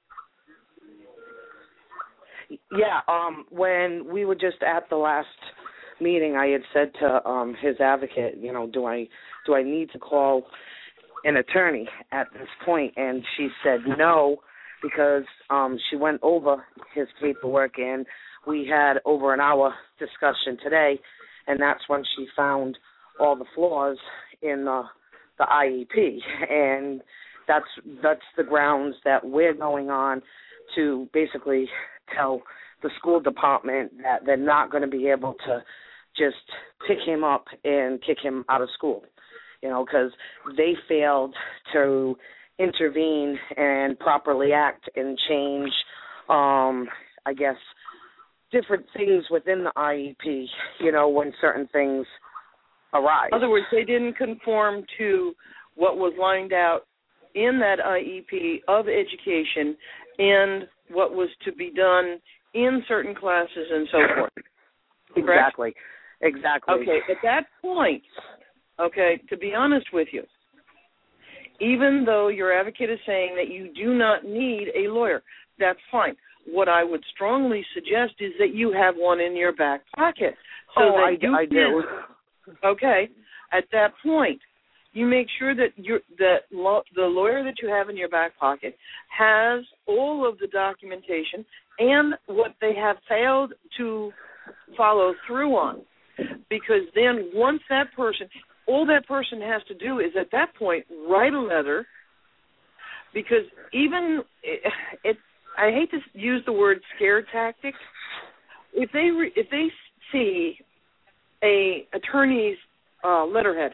[SPEAKER 9] Yeah, when we were just at the last meeting, I had said to his advocate, you know, do I need to call an attorney at this point? And she said no, because she went over his paperwork, and we had over an hour discussion today, and that's when she found all the flaws in the IEP, and that's the grounds that we're going on to basically tell the school department that they're not going to be able to just pick him up and kick him out of school, you know, because they failed to intervene and properly act and change, I guess, different things within the IEP, you know, when certain things arise.
[SPEAKER 10] In other words, they didn't conform to what was lined out in that IEP of education and what was to be done in certain classes and so forth.
[SPEAKER 9] Exactly.
[SPEAKER 10] Okay, at that point, to be honest with you, even though your advocate is saying that you do not need a lawyer, that's fine. What I would strongly suggest is that you have one in your back pocket. I do. Okay, at that point, you make sure that the lawyer that you have in your back pocket has all of the documentation and what they have failed to follow through on. Because then once that person, all that person has to do is at that point write a letter, because even, I hate to use the word scare tactic, if they see a attorney's letterhead,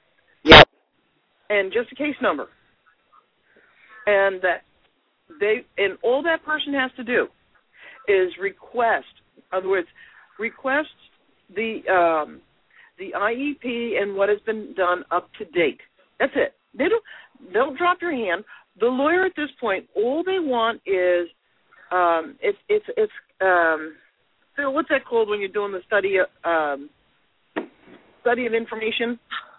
[SPEAKER 10] and just a case number, and all that person has to do is request. In other words, request the IEP and what has been done up to date. That's it. Don't drop your hand. The lawyer at this point, all they want is Phil, what's that called when you're doing the study of information?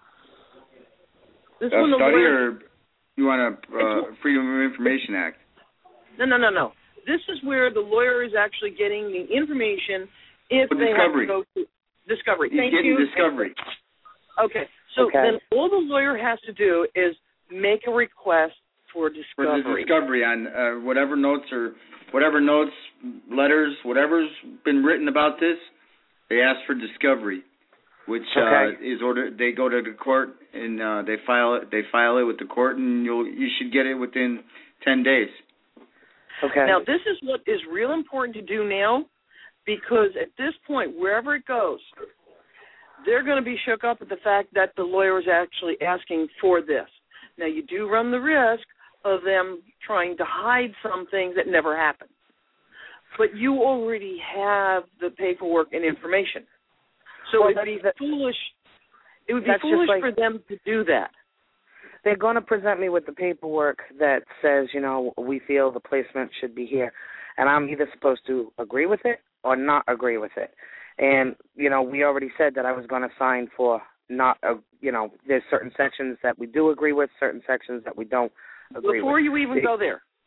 [SPEAKER 2] This one, study, or you want a Freedom of Information Act?
[SPEAKER 10] No. This is where the lawyer is actually getting the information if they have to go to discovery.
[SPEAKER 2] He's getting discovery.
[SPEAKER 10] Okay. So then all the lawyer has to do is make a request for discovery.
[SPEAKER 2] For the discovery on whatever notes, letters, whatever's been written about this, They ask for discovery, which is ordered. They go to the court and they file it. They file it with the court, and you should get it within 10 days.
[SPEAKER 10] Okay. Now, this is what is real important to do now, because at this point, wherever it goes, they're going to be shook up at the fact that the lawyer is actually asking for this. Now, you do run the risk of them trying to hide some things that never happened. But you already have the paperwork and information. So it would be foolish. It would be foolish for them to do that.
[SPEAKER 9] They're going to present me with the paperwork that says, we feel the placement should be here. And I'm either supposed to agree with it or not agree with it. And, we already said that I was going to sign for not, there's certain sections that we do agree with, certain sections that we don't agree
[SPEAKER 10] Before
[SPEAKER 9] with.
[SPEAKER 10] you even go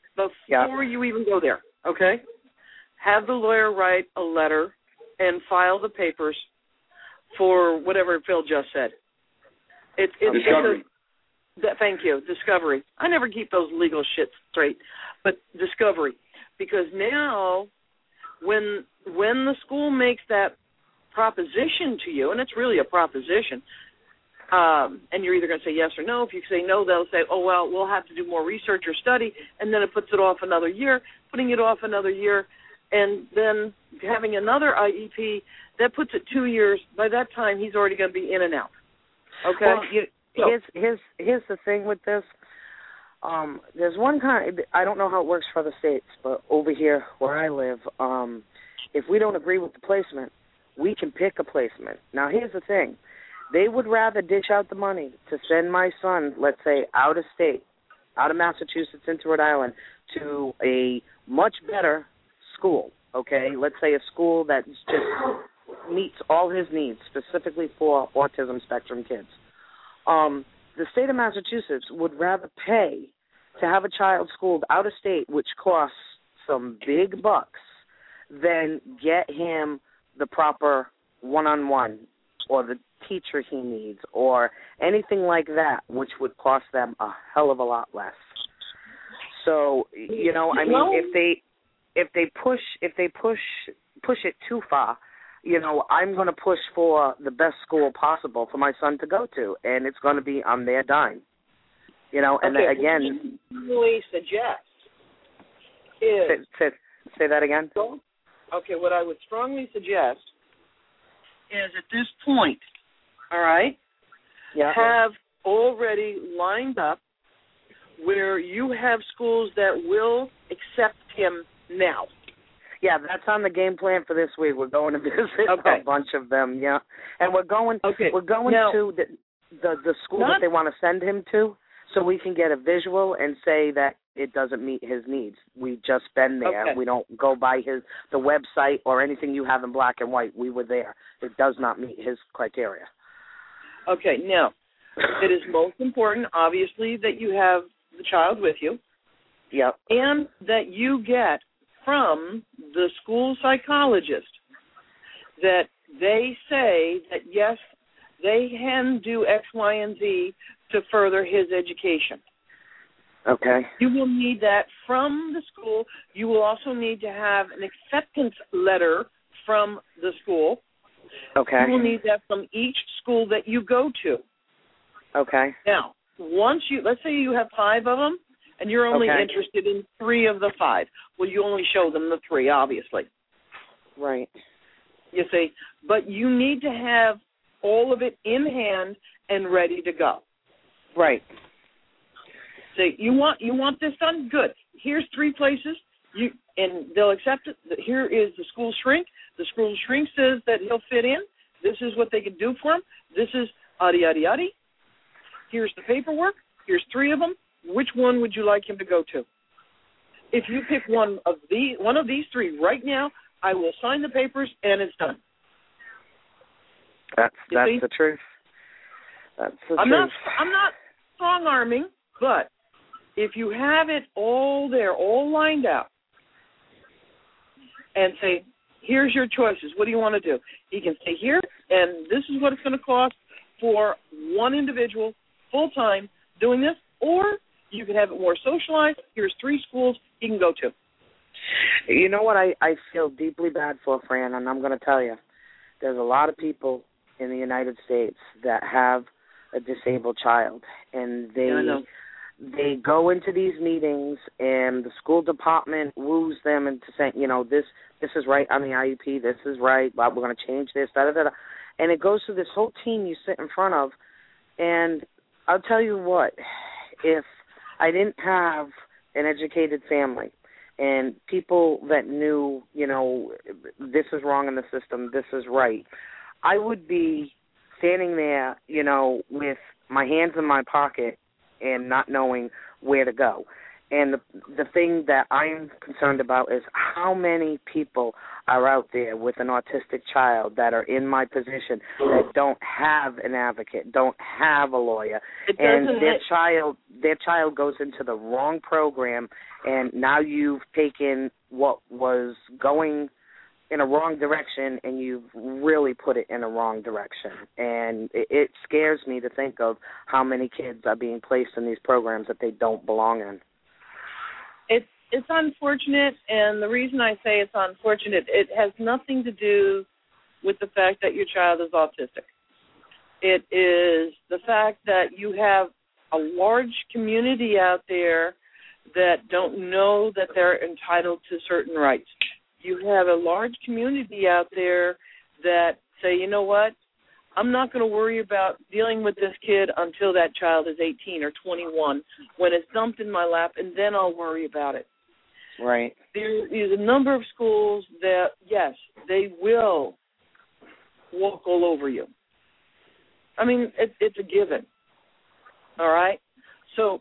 [SPEAKER 10] there, okay, have the lawyer write a letter and file the papers for whatever Phil just said.
[SPEAKER 2] Discovery.
[SPEAKER 10] Thank you, discovery. I never keep those legal shit straight, but discovery. Because now when the school makes that proposition to you, and it's really a proposition, and you're either going to say yes or no. If you say no, they'll say, oh, well, we'll have to do more research or study, and then it puts it off another year. Putting it off another year, and then having another IEP, that puts it 2 years. By that time, he's already going to be in and out. Okay?
[SPEAKER 9] Well, here's the thing with this. There's one kind, I don't know how it works for other states, but over here where I live, if we don't agree with the placement, we can pick a placement. Now, here's the thing. They would rather dish out the money to send my son, let's say, out of state, out of Massachusetts into Rhode Island, to a much better school, okay? Let's say a school that just meets all his needs, specifically for autism spectrum kids. The state of Massachusetts would rather pay to have a child schooled out of state, which costs some big bucks, than get him the proper one-on-one or the teacher he needs or anything like that, which would cost them a hell of a lot less. So, if they push it too far, I'm going to push for the best school possible for my son to go to, and it's going to be on their dime. And then again,
[SPEAKER 10] really suggest is
[SPEAKER 9] say that again.
[SPEAKER 10] Okay, what I would strongly suggest is at this point, all right, have already lined up where you have schools that will accept him now.
[SPEAKER 9] Yeah, that's on the game plan for this week. We're going to visit a bunch of them, and we're going to the school that they want to send him to, so we can get a visual and say that it doesn't meet his needs. We've just been there. We don't go by the website or anything you have in black and white. We were there. It does not meet his criteria.
[SPEAKER 10] Okay, now, it is most important, obviously, that you have the child with you.
[SPEAKER 9] Yep.
[SPEAKER 10] And that you get from the school psychologist that they say that, yes, they can do X, Y, and Z to further his education.
[SPEAKER 9] Okay.
[SPEAKER 10] You will need that from the school. You will also need to have an acceptance letter from the school.
[SPEAKER 9] Okay.
[SPEAKER 10] You will need that from each school that you go to.
[SPEAKER 9] Okay.
[SPEAKER 10] Now, let's say you have 5 of them, and you're only interested in 3 of the 5. Well, you only show them the 3, obviously.
[SPEAKER 9] Right.
[SPEAKER 10] You see, but you need to have all of it in hand and ready to go.
[SPEAKER 9] Right.
[SPEAKER 10] Say, you want this done? Good. Here's 3 places, and they'll accept it. Here is the school shrink. The school shrink says that he'll fit in. This is what they can do for him. This is yaddy, yaddy, yaddy. Here's the paperwork. Here's 3 of them. Which one would you like him to go to? If you pick one of these 3 right now, I will sign the papers and it's done.
[SPEAKER 9] That's the truth. That's the truth.
[SPEAKER 10] I'm not strong-arming, but if you have it all there, all lined out, and say, here's your choices. What do you want to do? He can stay here, and this is what it's going to cost for one individual full-time doing this, or you can have it more socialized. Here's 3 schools he can go to.
[SPEAKER 9] You know what I feel deeply bad for, Fran, and I'm going to tell you. there's a lot of people in the United States that have a disabled child, and they go into these meetings, and the school department woos them into saying, this is right on the IEP, this is right, but we're going to change this, da-da-da-da. And it goes through this whole team you sit in front of, and I'll tell you what, if I didn't have an educated family and people that knew, this is wrong in the system, this is right, I would be standing there, with my hands in my pocket and not knowing where to go. And the thing that I'm concerned about is how many people are out there with an autistic child that are in my position that don't have an advocate, don't have a lawyer, and their child goes into the wrong program, and now you've taken what was going in a wrong direction and you've really put it in a wrong direction. And it scares me to think of how many kids are being placed in these programs that they don't belong in.
[SPEAKER 10] It's unfortunate, and the reason I say it's unfortunate, it has nothing to do with the fact that your child is autistic. It is the fact that you have a large community out there that don't know that they're entitled to certain rights. You have a large community out there that say, you know what, I'm not going to worry about dealing with this kid until that child is 18 or 21 when it's dumped in my lap, and then I'll worry about it.
[SPEAKER 9] Right.
[SPEAKER 10] There is a number of schools that, yes, they will walk all over you. I mean, it's a given. All right? So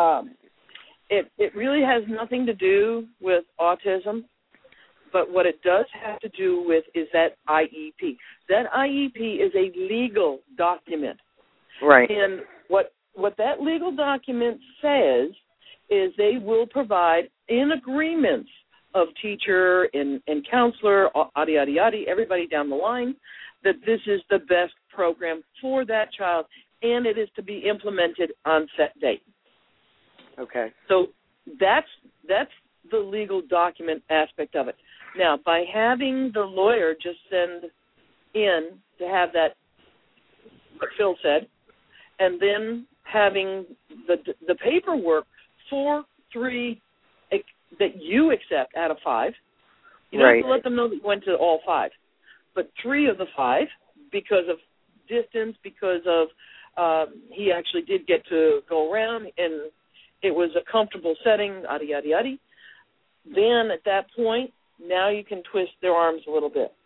[SPEAKER 10] it really has nothing to do with autism, but what it does have to do with is that IEP. That IEP is a legal document.
[SPEAKER 9] Right.
[SPEAKER 10] And what that legal document says is they will provide in agreements of teacher and counselor, yada, everybody down the line, that this is the best program for that child, and it is to be implemented on set date.
[SPEAKER 9] Okay.
[SPEAKER 10] So that's the legal document aspect of it. Now, by having the lawyer just send in to have that, what Phil said, and then having the paperwork 4-3 that you accept out of 5. You don't have to let them know that you went to all 5. But 3 of the 5, because of distance, because of he actually did get to go around and it was a comfortable setting, yada. Then at that point, now you can twist their arms a little bit.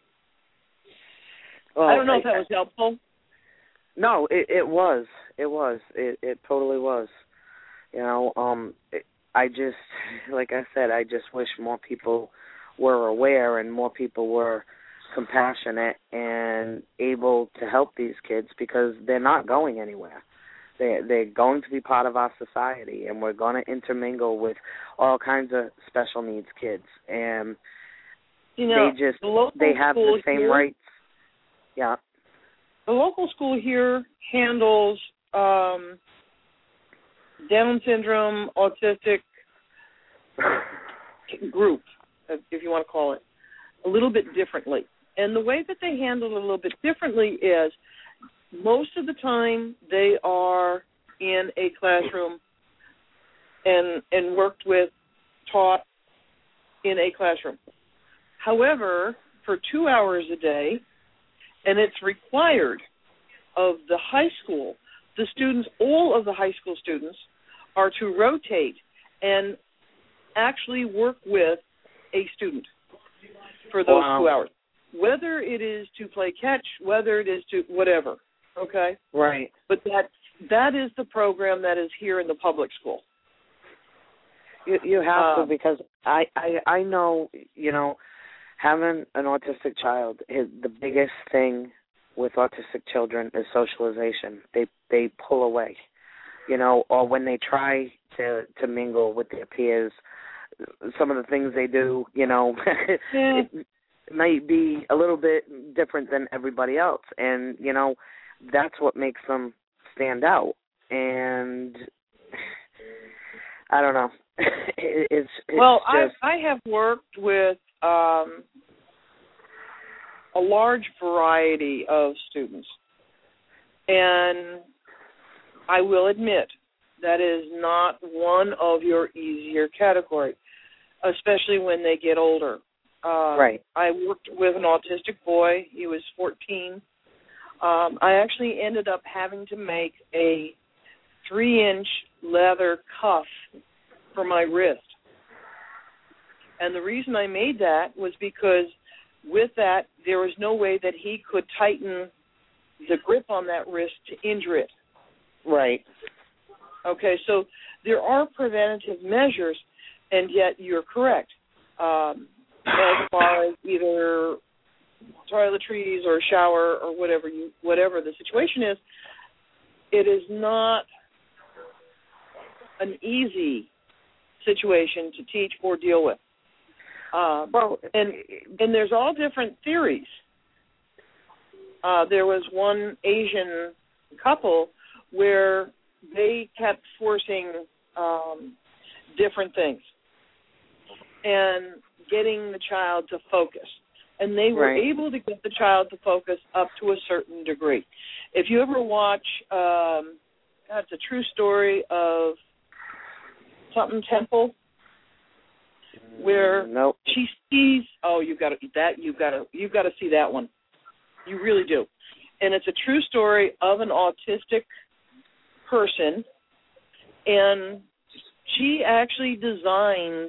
[SPEAKER 10] Well, I don't know if that was helpful.
[SPEAKER 9] No, it was. It totally was. I just, like I said, I just wish more people were aware and more people were compassionate and able to help these kids, because they're not going anywhere. They're going to be part of our society, and we're going to intermingle with all kinds of special needs kids. And they have the same rights. Yeah.
[SPEAKER 10] The local school here handles Down syndrome, autistic group, if you want to call it, a little bit differently. And the way that they handle it a little bit differently is most of the time they are in a classroom and worked with, taught in a classroom. However, for 2 hours a day, and it's required of the high school, the students, all of the high school students, are to rotate and actually work with a student for those 2 hours, whether it is to play catch, whether it is to whatever, okay?
[SPEAKER 9] Right.
[SPEAKER 10] But that is the program that is here in the public school.
[SPEAKER 9] You have to, because I know, having an autistic child, the biggest thing with autistic children is socialization. They pull away, or when they try to mingle with their peers, some of the things they do, it might be a little bit different than everybody else. And, that's what makes them stand out. And I don't know. It's
[SPEAKER 10] well,
[SPEAKER 9] just...
[SPEAKER 10] I have worked with a a large variety of students. And I will admit that is not one of your easier categories, especially when they get older.
[SPEAKER 9] Right.
[SPEAKER 10] I worked with an autistic boy. He was 14. I actually ended up having to make a 3-inch leather cuff for my wrist. And the reason I made that was because with that, there was no way that he could tighten the grip on that wrist to injure it.
[SPEAKER 9] Right.
[SPEAKER 10] Okay, so there are preventative measures, and yet you're correct. As far as either toiletries or shower or whatever the situation is, it is not an easy situation to teach or deal with. And there's all different theories. There was one Asian couple where they kept forcing different things and getting the child to focus. And they were able to get the child to focus up to a certain degree. If you ever watch, it's a true story of something Temple, where she sees. Oh, you've got to see that one. You really do. And it's a true story of an autistic person, and she actually designed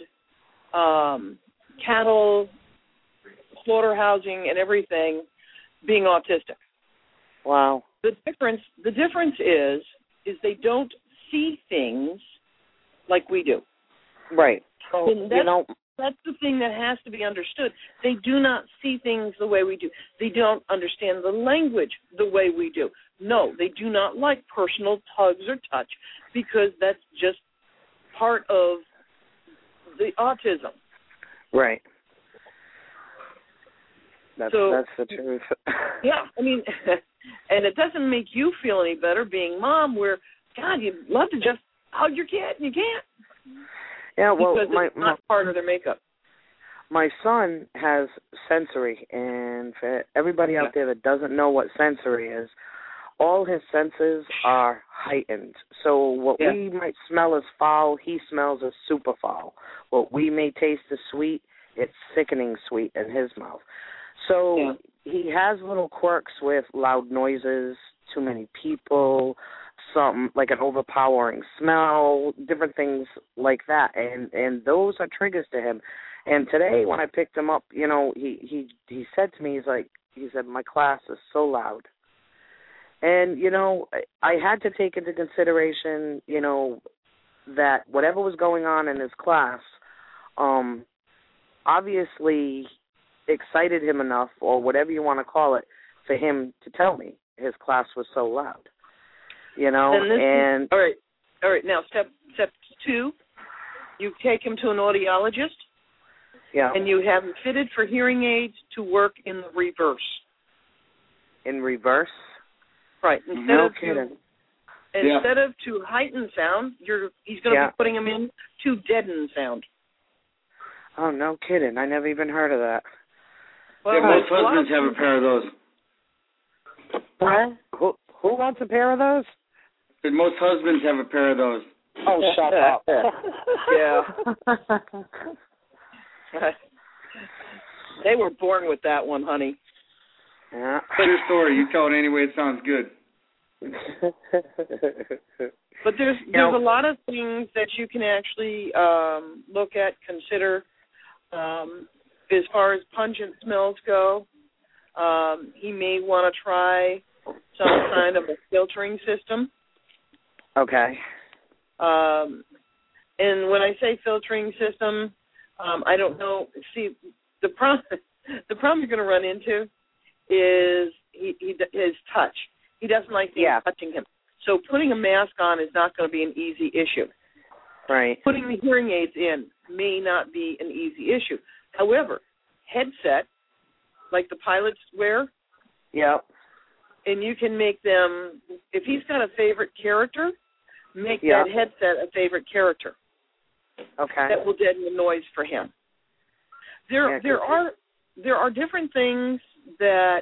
[SPEAKER 10] cattle slaughterhousing and everything being autistic.
[SPEAKER 9] Wow.
[SPEAKER 10] The difference is they don't see things like we do.
[SPEAKER 9] Right. So,
[SPEAKER 10] that's the thing that has to be understood. They do not see things the way we do. They don't understand the language the way we do. No, they do not like personal tugs or touch because that's just part of the autism.
[SPEAKER 9] Right. That's the truth.
[SPEAKER 10] Yeah, I mean, and it doesn't make you feel any better being mom where, God, you'd love to just hug your kid and you can't.
[SPEAKER 9] Yeah, well,
[SPEAKER 10] because it's not part of their makeup.
[SPEAKER 9] My son has sensory, and for everybody out there that doesn't know what sensory is, all his senses are heightened. So what we might smell as foul, he smells as super foul. What we may taste as sweet, it's sickening sweet in his mouth. So he has little quirks with loud noises, too many people, something like an overpowering smell, different things like that, and those are triggers to him. And today when I picked him up, he said to me, he said my class is so loud. And I had to take into consideration that whatever was going on in his class obviously excited him enough, or whatever you want to call it, for him to tell me his class was so loud. And
[SPEAKER 10] all right. Now, step 2, you take him to an audiologist, and you have him fitted for hearing aids to work in the reverse.
[SPEAKER 9] In reverse?
[SPEAKER 10] Right. Instead of to heighten sound, he's going to be putting him in to deaden sound.
[SPEAKER 9] Oh, no kidding! I never even heard of that.
[SPEAKER 10] Well,
[SPEAKER 2] most husbands have a pair of those.
[SPEAKER 9] What? Who wants a pair of those?
[SPEAKER 2] Most husbands have a pair of those.
[SPEAKER 9] Oh, shut up.
[SPEAKER 10] Yeah. They were born with that one, honey.
[SPEAKER 9] Yeah.
[SPEAKER 2] True story. You tell it anyway. It sounds good.
[SPEAKER 10] But there's a lot of things that you can actually look at, consider, as far as pungent smells go. He may want to try some kind of a filtering system.
[SPEAKER 9] Okay.
[SPEAKER 10] And when I say filtering system, I don't know. See, the problem you're going to run into is his touch. He doesn't like things touching him. So putting a mask on is not going to be an easy issue.
[SPEAKER 9] Right.
[SPEAKER 10] Putting the hearing aids in may not be an easy issue. However, headset, like the pilots wear, and you can make them, if he's got a favorite character, make that headset a favorite character.
[SPEAKER 9] Okay.
[SPEAKER 10] That will deaden the noise for him. There are different things that,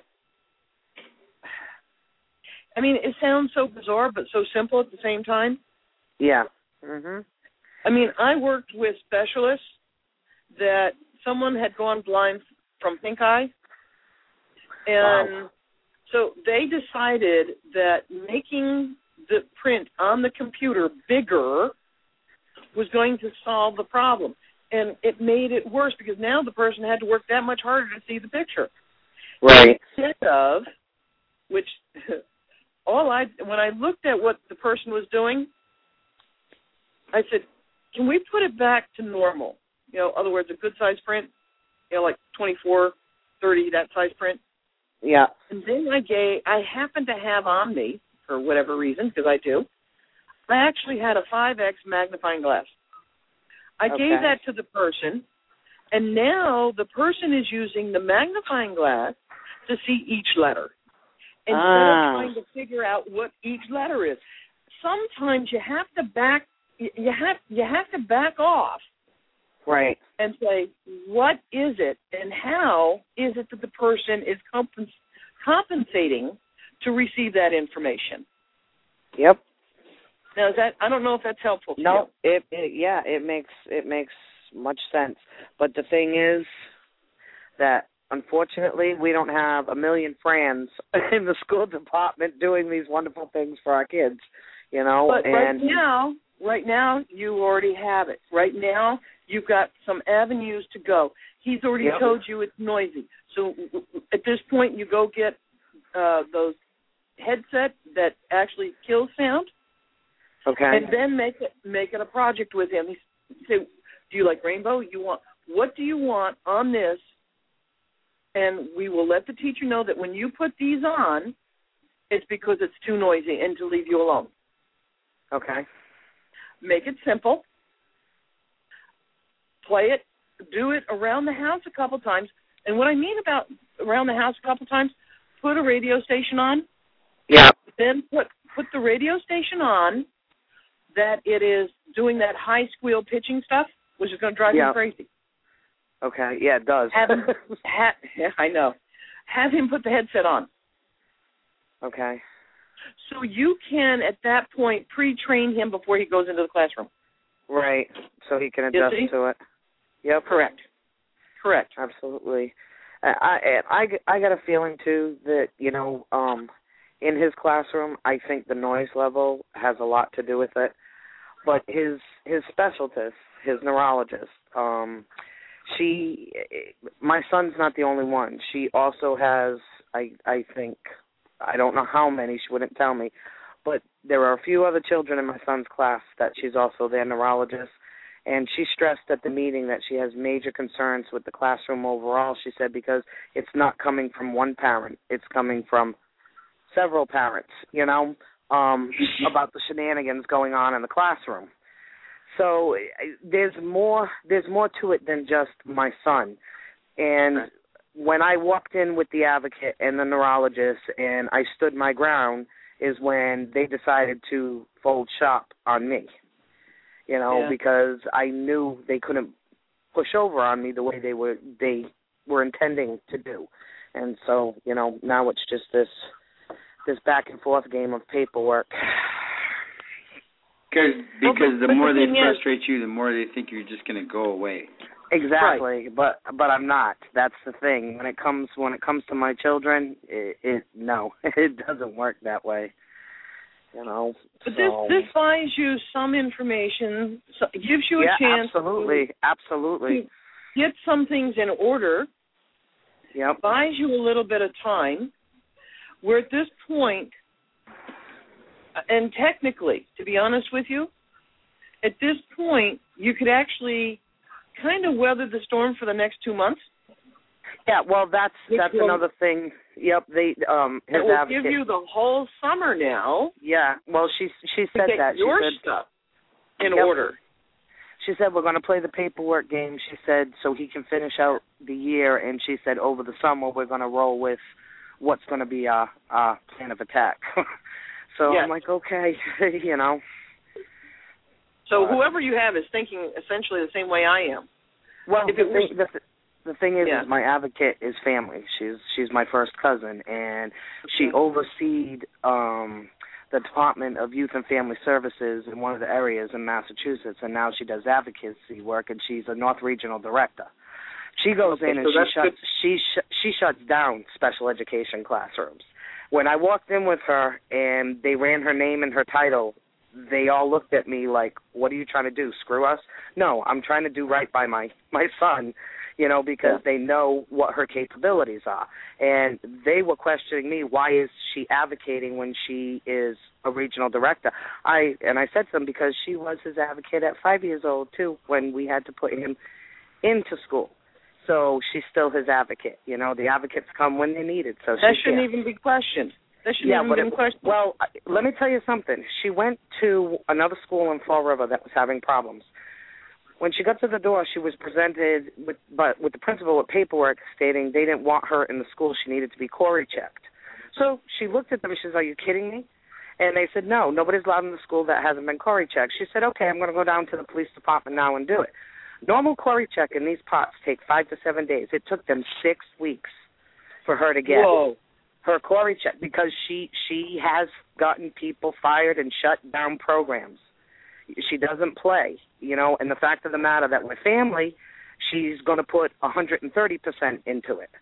[SPEAKER 10] I mean, it sounds so bizarre but so simple at the same time.
[SPEAKER 9] Yeah. Mhm.
[SPEAKER 10] I mean, I worked with specialists that someone had gone blind from pink eye, and so they decided that making the print on the computer bigger was going to solve the problem. And it made it worse because now the person had to work that much harder to see the picture.
[SPEAKER 9] Right.
[SPEAKER 10] Instead of, which when I looked at what the person was doing, I said, can we put it back to normal? You know, in other words, a good size print, you know, like 24, 30, that size print.
[SPEAKER 9] Yeah.
[SPEAKER 10] And then I happened to have on me, for whatever reason, because I do, I actually had a 5X magnifying glass. I gave that to the person, and now the person is using the magnifying glass to see each letter instead of trying to figure out what each letter is. Sometimes you have to back off,
[SPEAKER 9] right,
[SPEAKER 10] and say, what is it, and how is it that the person is compensating to receive that information?
[SPEAKER 9] Yep.
[SPEAKER 10] Now, I don't know if that's helpful to you.
[SPEAKER 9] No, it makes much sense. But the thing is that, unfortunately, we don't have a million friends in the school department doing these wonderful things for our kids, you know.
[SPEAKER 10] But right now, you already have it. Right now, you've got some avenues to go. He's already told you it's noisy. So at this point, you go get those headsets that actually kill sound.
[SPEAKER 9] Okay.
[SPEAKER 10] And then make it a project with him. He say, do you like rainbow? What do you want on this? And we will let the teacher know that when you put these on, it's because it's too noisy and to leave you alone.
[SPEAKER 9] Okay.
[SPEAKER 10] Make it simple. Play it. Do it around the house a couple times. And what I mean about around the house a couple times, put a radio station on.
[SPEAKER 9] Yeah.
[SPEAKER 10] Then put the radio station on that it is doing that high squeal pitching stuff, which is going to drive him crazy.
[SPEAKER 9] Okay, yeah, it does.
[SPEAKER 10] I know. Have him put the headset on.
[SPEAKER 9] Okay.
[SPEAKER 10] So you can, at that point, pre-train him before he goes into the classroom.
[SPEAKER 9] Right, so he can adjust to it. Yep.
[SPEAKER 10] Correct.
[SPEAKER 9] Absolutely. I got a feeling, too, that, you know, in his classroom, I think the noise level has a lot to do with it. But his specialist, his neurologist, my son's not the only one. She also has, I think, I don't know how many, she wouldn't tell me, but there are a few other children in my son's class that she's also their neurologist. And she stressed at the meeting that she has major concerns with the classroom overall, she said, because it's not coming from one parent. It's coming from several parents, you know, about the shenanigans going on in the classroom. So there's more to it than just my son. And when I walked in with the advocate and the neurologist and I stood my ground is when they decided to fold shop on me, you know, because I knew they couldn't push over on me the way they were intending to do. And so, you know, now it's just this back and forth game of paperwork.
[SPEAKER 2] Because the more they frustrate you, the more they think you're just going to go away.
[SPEAKER 9] Exactly, but I'm not. That's the thing. When it comes to my children, it doesn't work that way. You know.
[SPEAKER 10] But this buys you some information, gives you a chance.
[SPEAKER 9] Absolutely.
[SPEAKER 10] To get some things in order.
[SPEAKER 9] Yep.
[SPEAKER 10] Buys you a little bit of time. We're at this point, and technically, to be honest with you, at this point, you could actually kind of weather the storm for the next 2 months.
[SPEAKER 9] Yeah, well, that's another thing. Yep, his
[SPEAKER 10] it will give you the whole summer now.
[SPEAKER 9] Yeah, well, she said
[SPEAKER 10] to get
[SPEAKER 9] that.
[SPEAKER 10] Your stuff in order.
[SPEAKER 9] She said we're going to play the paperwork game. She said so he can finish out the year, and she said over the summer we're going to roll with what's going to be our plan of attack. So I'm like, okay, you know.
[SPEAKER 10] So whoever you have is thinking essentially the same way I am.
[SPEAKER 9] Well, the thing is my advocate is family. She's my first cousin, and she overseed the Department of Youth and Family Services in one of the areas in Massachusetts, and now she does advocacy work, and she's a North Regional Director. She goes in and she shuts down special education classrooms. When I walked in with her and they ran her name and her title, they all looked at me like, "What are you trying to do, screw us?" No, I'm trying to do right by my son, because they know what her capabilities are. And they were questioning me, why is she advocating when she is a regional director? I said to them, because she was his advocate at 5 years old, too, when we had to put him into school. So she's still his advocate. The advocates come when they're needed. So
[SPEAKER 10] that shouldn't even be questioned. That shouldn't even be questioned.
[SPEAKER 9] Well, let me tell you something. She went to another school in Fall River that was having problems. When she got to the door, she was presented with the principal with paperwork stating they didn't want her in the school. She needed to be Corey checked. So she looked at them and she said, "Are you kidding me?" And they said, "No, nobody's allowed in the school that hasn't been Corey checked." She said, "Okay, I'm going to go down to the police department now and do it." Normal Corey check in these pots take 5 to 7 days. It took them 6 weeks for her to get her Corey check because she has gotten people fired and shut down programs. She doesn't play, and the fact of the matter that with family, she's going to put 130% into it,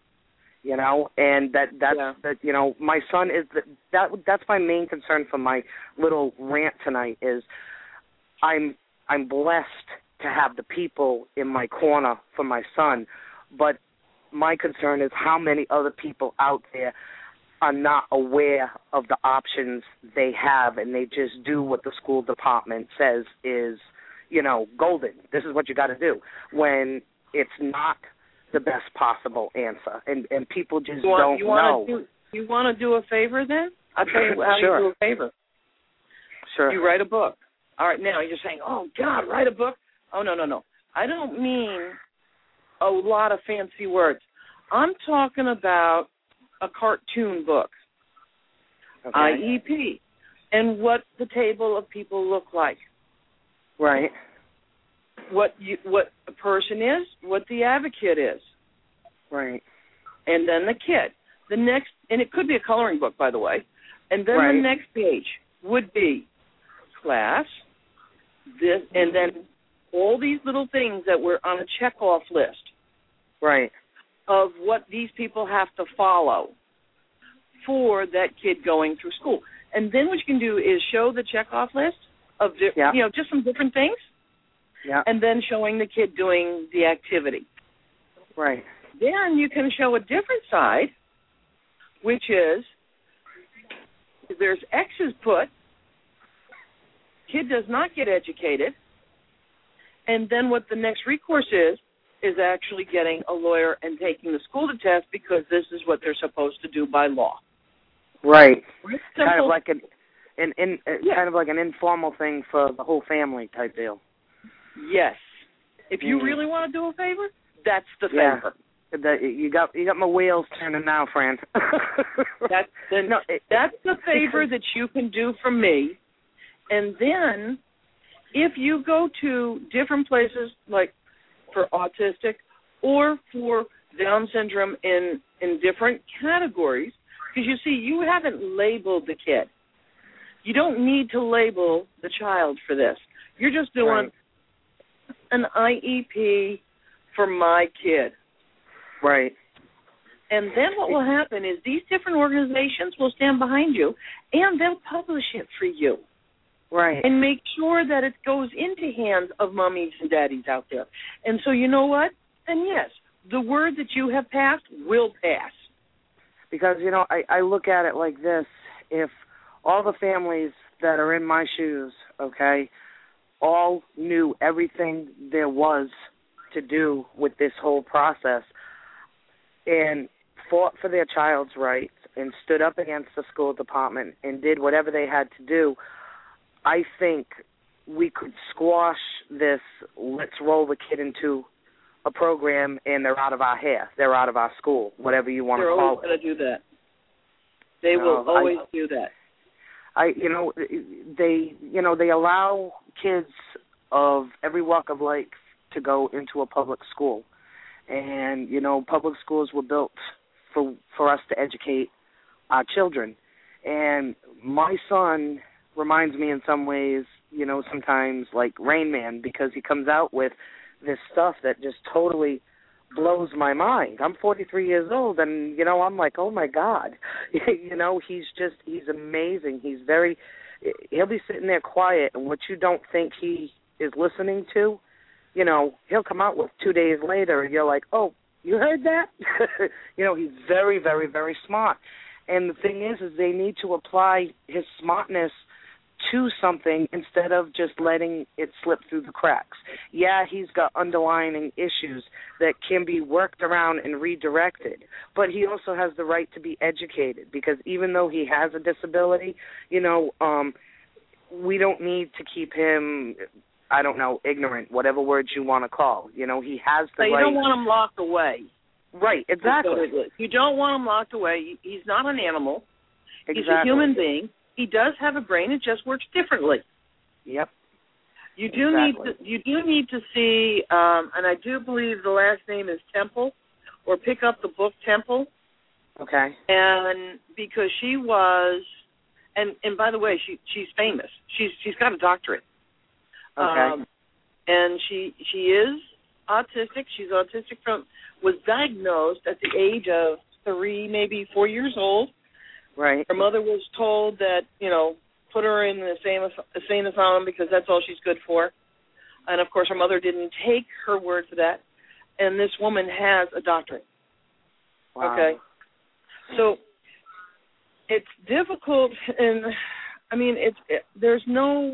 [SPEAKER 9] and that's my son is that's my main concern for my little rant tonight is I'm blessed to have the people in my corner for my son, but my concern is how many other people out there are not aware of the options they have, and they just do what the school department says is, golden. This is what you got to do, when it's not the best possible answer, and people just don't know.
[SPEAKER 10] You want to do a favor then? I'll tell you how you do a favor.
[SPEAKER 9] Sure.
[SPEAKER 10] You write a book. All right, now you're saying, "Oh, God, write a book." Oh, no. I don't mean a lot of fancy words. I'm talking about a cartoon book, IEP, and what the table of people look like.
[SPEAKER 9] Right.
[SPEAKER 10] What the person is, what the advocate is.
[SPEAKER 9] Right.
[SPEAKER 10] And then the kid. The next, and it could be a coloring book, by the way. And then the next page would be class, this, and then all these little things that were on a check-off list.
[SPEAKER 9] Right.
[SPEAKER 10] Of what these people have to follow for that kid going through school. And then what you can do is show the check-off list of, just some different things.
[SPEAKER 9] Yeah.
[SPEAKER 10] And then showing the kid doing the activity.
[SPEAKER 9] Right.
[SPEAKER 10] Then you can show a different side, which is there's X's put, kid does not get educated, and then what the next recourse is actually getting a lawyer and taking the school to test because this is what they're supposed to do by law.
[SPEAKER 9] Right. Kind of like kind of like an informal thing for the whole family type deal.
[SPEAKER 10] Yes. If you really want to do a favor, that's the favor.
[SPEAKER 9] You got my wheels turning now, Fran.
[SPEAKER 10] That's the favor that you can do for me. And then if you go to different places, like for autistic or for Down syndrome in different categories, because you see, you haven't labeled the kid. You don't need to label the child for this. You're just doing an IEP for my kid.
[SPEAKER 9] Right.
[SPEAKER 10] And then what will happen is these different organizations will stand behind you, and they'll publish it for you.
[SPEAKER 9] Right.
[SPEAKER 10] And make sure that it goes into hands of mommies and daddies out there. And so you know what? Then yes, the word that you have passed will pass.
[SPEAKER 9] Because, I look at it like this. If all the families that are in my shoes, all knew everything there was to do with this whole process and fought for their child's rights and stood up against the school department and did whatever they had to do, I think we could squash this, let's roll the kid into a program and they're out of our hair, they're out of our school, whatever you want to call it.
[SPEAKER 10] They're always going to do that. They will always do that.
[SPEAKER 9] They allow kids of every walk of life to go into a public school. And, public schools were built for us to educate our children. And my son reminds me in some ways, sometimes like Rain Man, because he comes out with this stuff that just totally blows my mind. I'm 43 years old, and, I'm like, oh, my God. He's amazing. He'll be sitting there quiet, and what you don't think he is listening to, he'll come out with 2 days later, and you're like, oh, you heard that? He's very, very, very smart. And the thing is they need to apply his smartness to something instead of just letting it slip through the cracks. Yeah, he's got underlying issues that can be worked around and redirected, but he also has the right to be educated, because even though he has a disability, we don't need to keep him, I don't know, ignorant, whatever words you want to call. He has the right.
[SPEAKER 10] You don't want him locked away.
[SPEAKER 9] Right, exactly.
[SPEAKER 10] You don't want him locked away. He's not an animal.
[SPEAKER 9] Exactly.
[SPEAKER 10] He's a human being. He does have a brain. It just works differently.
[SPEAKER 9] Yep.
[SPEAKER 10] You do need to see, and I do believe the last name is Temple, or pick up the book Temple.
[SPEAKER 9] Okay.
[SPEAKER 10] And because she was, and by the way, she's famous. She's got a doctorate.
[SPEAKER 9] Okay.
[SPEAKER 10] And she is autistic. She's autistic was diagnosed at the age of 3, maybe 4 years old.
[SPEAKER 9] Right.
[SPEAKER 10] Her mother was told that, put her in the insane asylum because that's all she's good for. And, of course, her mother didn't take her word for that. And this woman has a doctorate.
[SPEAKER 9] Wow.
[SPEAKER 10] Okay. So it's difficult, and, there is no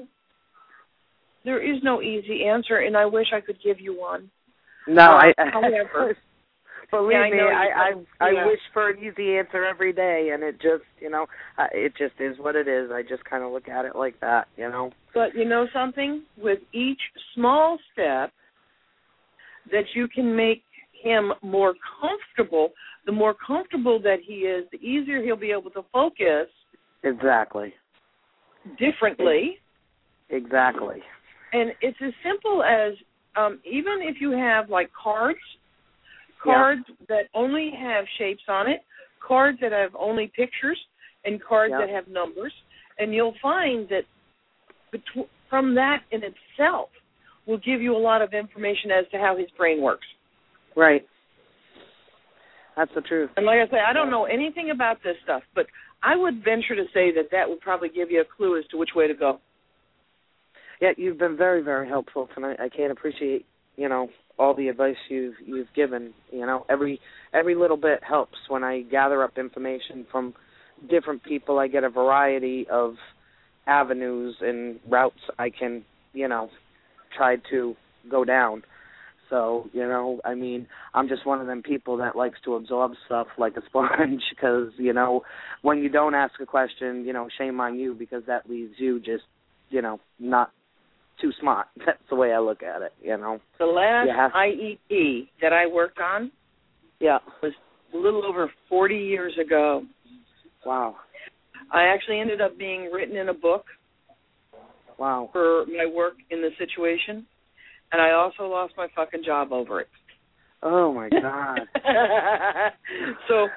[SPEAKER 10] easy answer, and I wish I could give you one.
[SPEAKER 9] No,
[SPEAKER 10] however,
[SPEAKER 9] believe me, I wish for an easy answer every day, and it just, it just is what it is. I just kind of look at it like that,
[SPEAKER 10] But you know something? With each small step that you can make him more comfortable, the more comfortable that he is, the easier he'll be able to focus.
[SPEAKER 9] Exactly.
[SPEAKER 10] Differently.
[SPEAKER 9] Exactly.
[SPEAKER 10] And it's as simple as, even if you have, like, cards that only have shapes on it, cards that have only pictures, and cards that have numbers, and you'll find that from that in itself will give you a lot of information as to how his brain works.
[SPEAKER 9] Right. That's the truth.
[SPEAKER 10] And like I say, I don't know anything about this stuff, but I would venture to say that would probably give you a clue as to which way to go.
[SPEAKER 9] Yeah, you've been very, very helpful tonight. I can't appreciate, all the advice you've given. Every little bit helps. When I gather up information from different people, I get a variety of avenues and routes I can, try to go down. So, I'm just one of them people that likes to absorb stuff like a sponge because, when you don't ask a question, shame on you, because that leaves you just, not too smart. That's the way I look at it,
[SPEAKER 10] The last IEP that I worked on was a little over 40 years ago.
[SPEAKER 9] Wow.
[SPEAKER 10] I actually ended up being written in a book.
[SPEAKER 9] Wow.
[SPEAKER 10] For my work in the situation, and I also lost my fucking job over it.
[SPEAKER 9] Oh, my God.
[SPEAKER 10] So,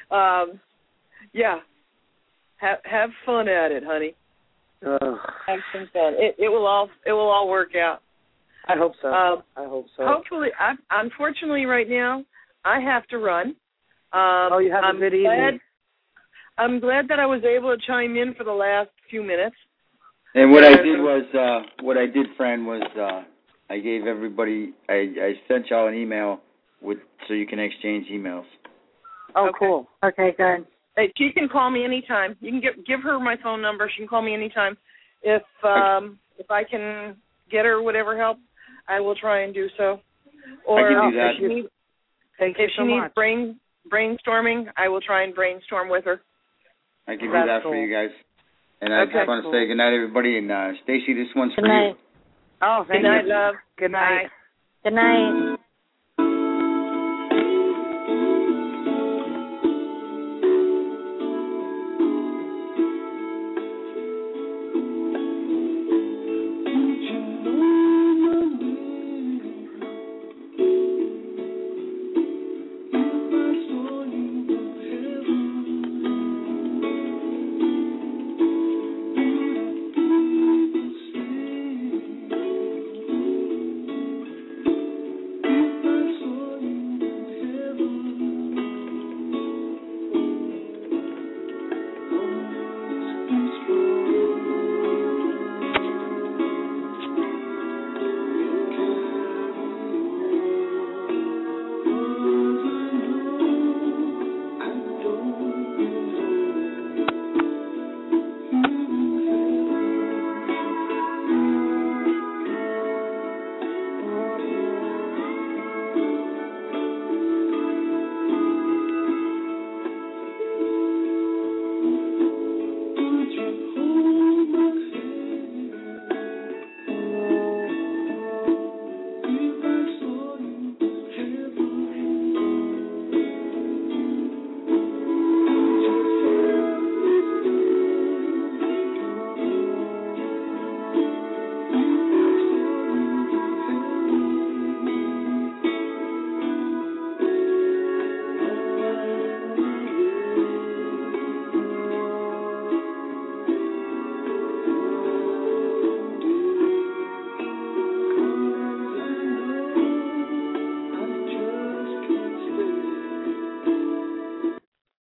[SPEAKER 10] have fun at it, honey. Have some fun. It will all work out.
[SPEAKER 9] I hope so. I hope so.
[SPEAKER 10] Hopefully, unfortunately, right now, I have to run.
[SPEAKER 9] You have a good evening.
[SPEAKER 10] I'm glad that I was able to chime in for the last few minutes.
[SPEAKER 2] And what I did, friend, was I gave everybody, I sent y'all an email so you can exchange emails.
[SPEAKER 9] Oh, okay. Cool.
[SPEAKER 1] Okay, good.
[SPEAKER 10] Hey, she can call me anytime. You can give her my phone number. She can call me anytime. If I can get her whatever help, I will try and do so. Or
[SPEAKER 2] I can do that.
[SPEAKER 10] If she needs brainstorming, I will try and brainstorm with her.
[SPEAKER 2] I can do that for you guys. And I just want to say good night, everybody. And Stacy, this one's for you.
[SPEAKER 9] Oh, thank you.
[SPEAKER 10] Good night, love.
[SPEAKER 9] Good night.
[SPEAKER 1] Good night.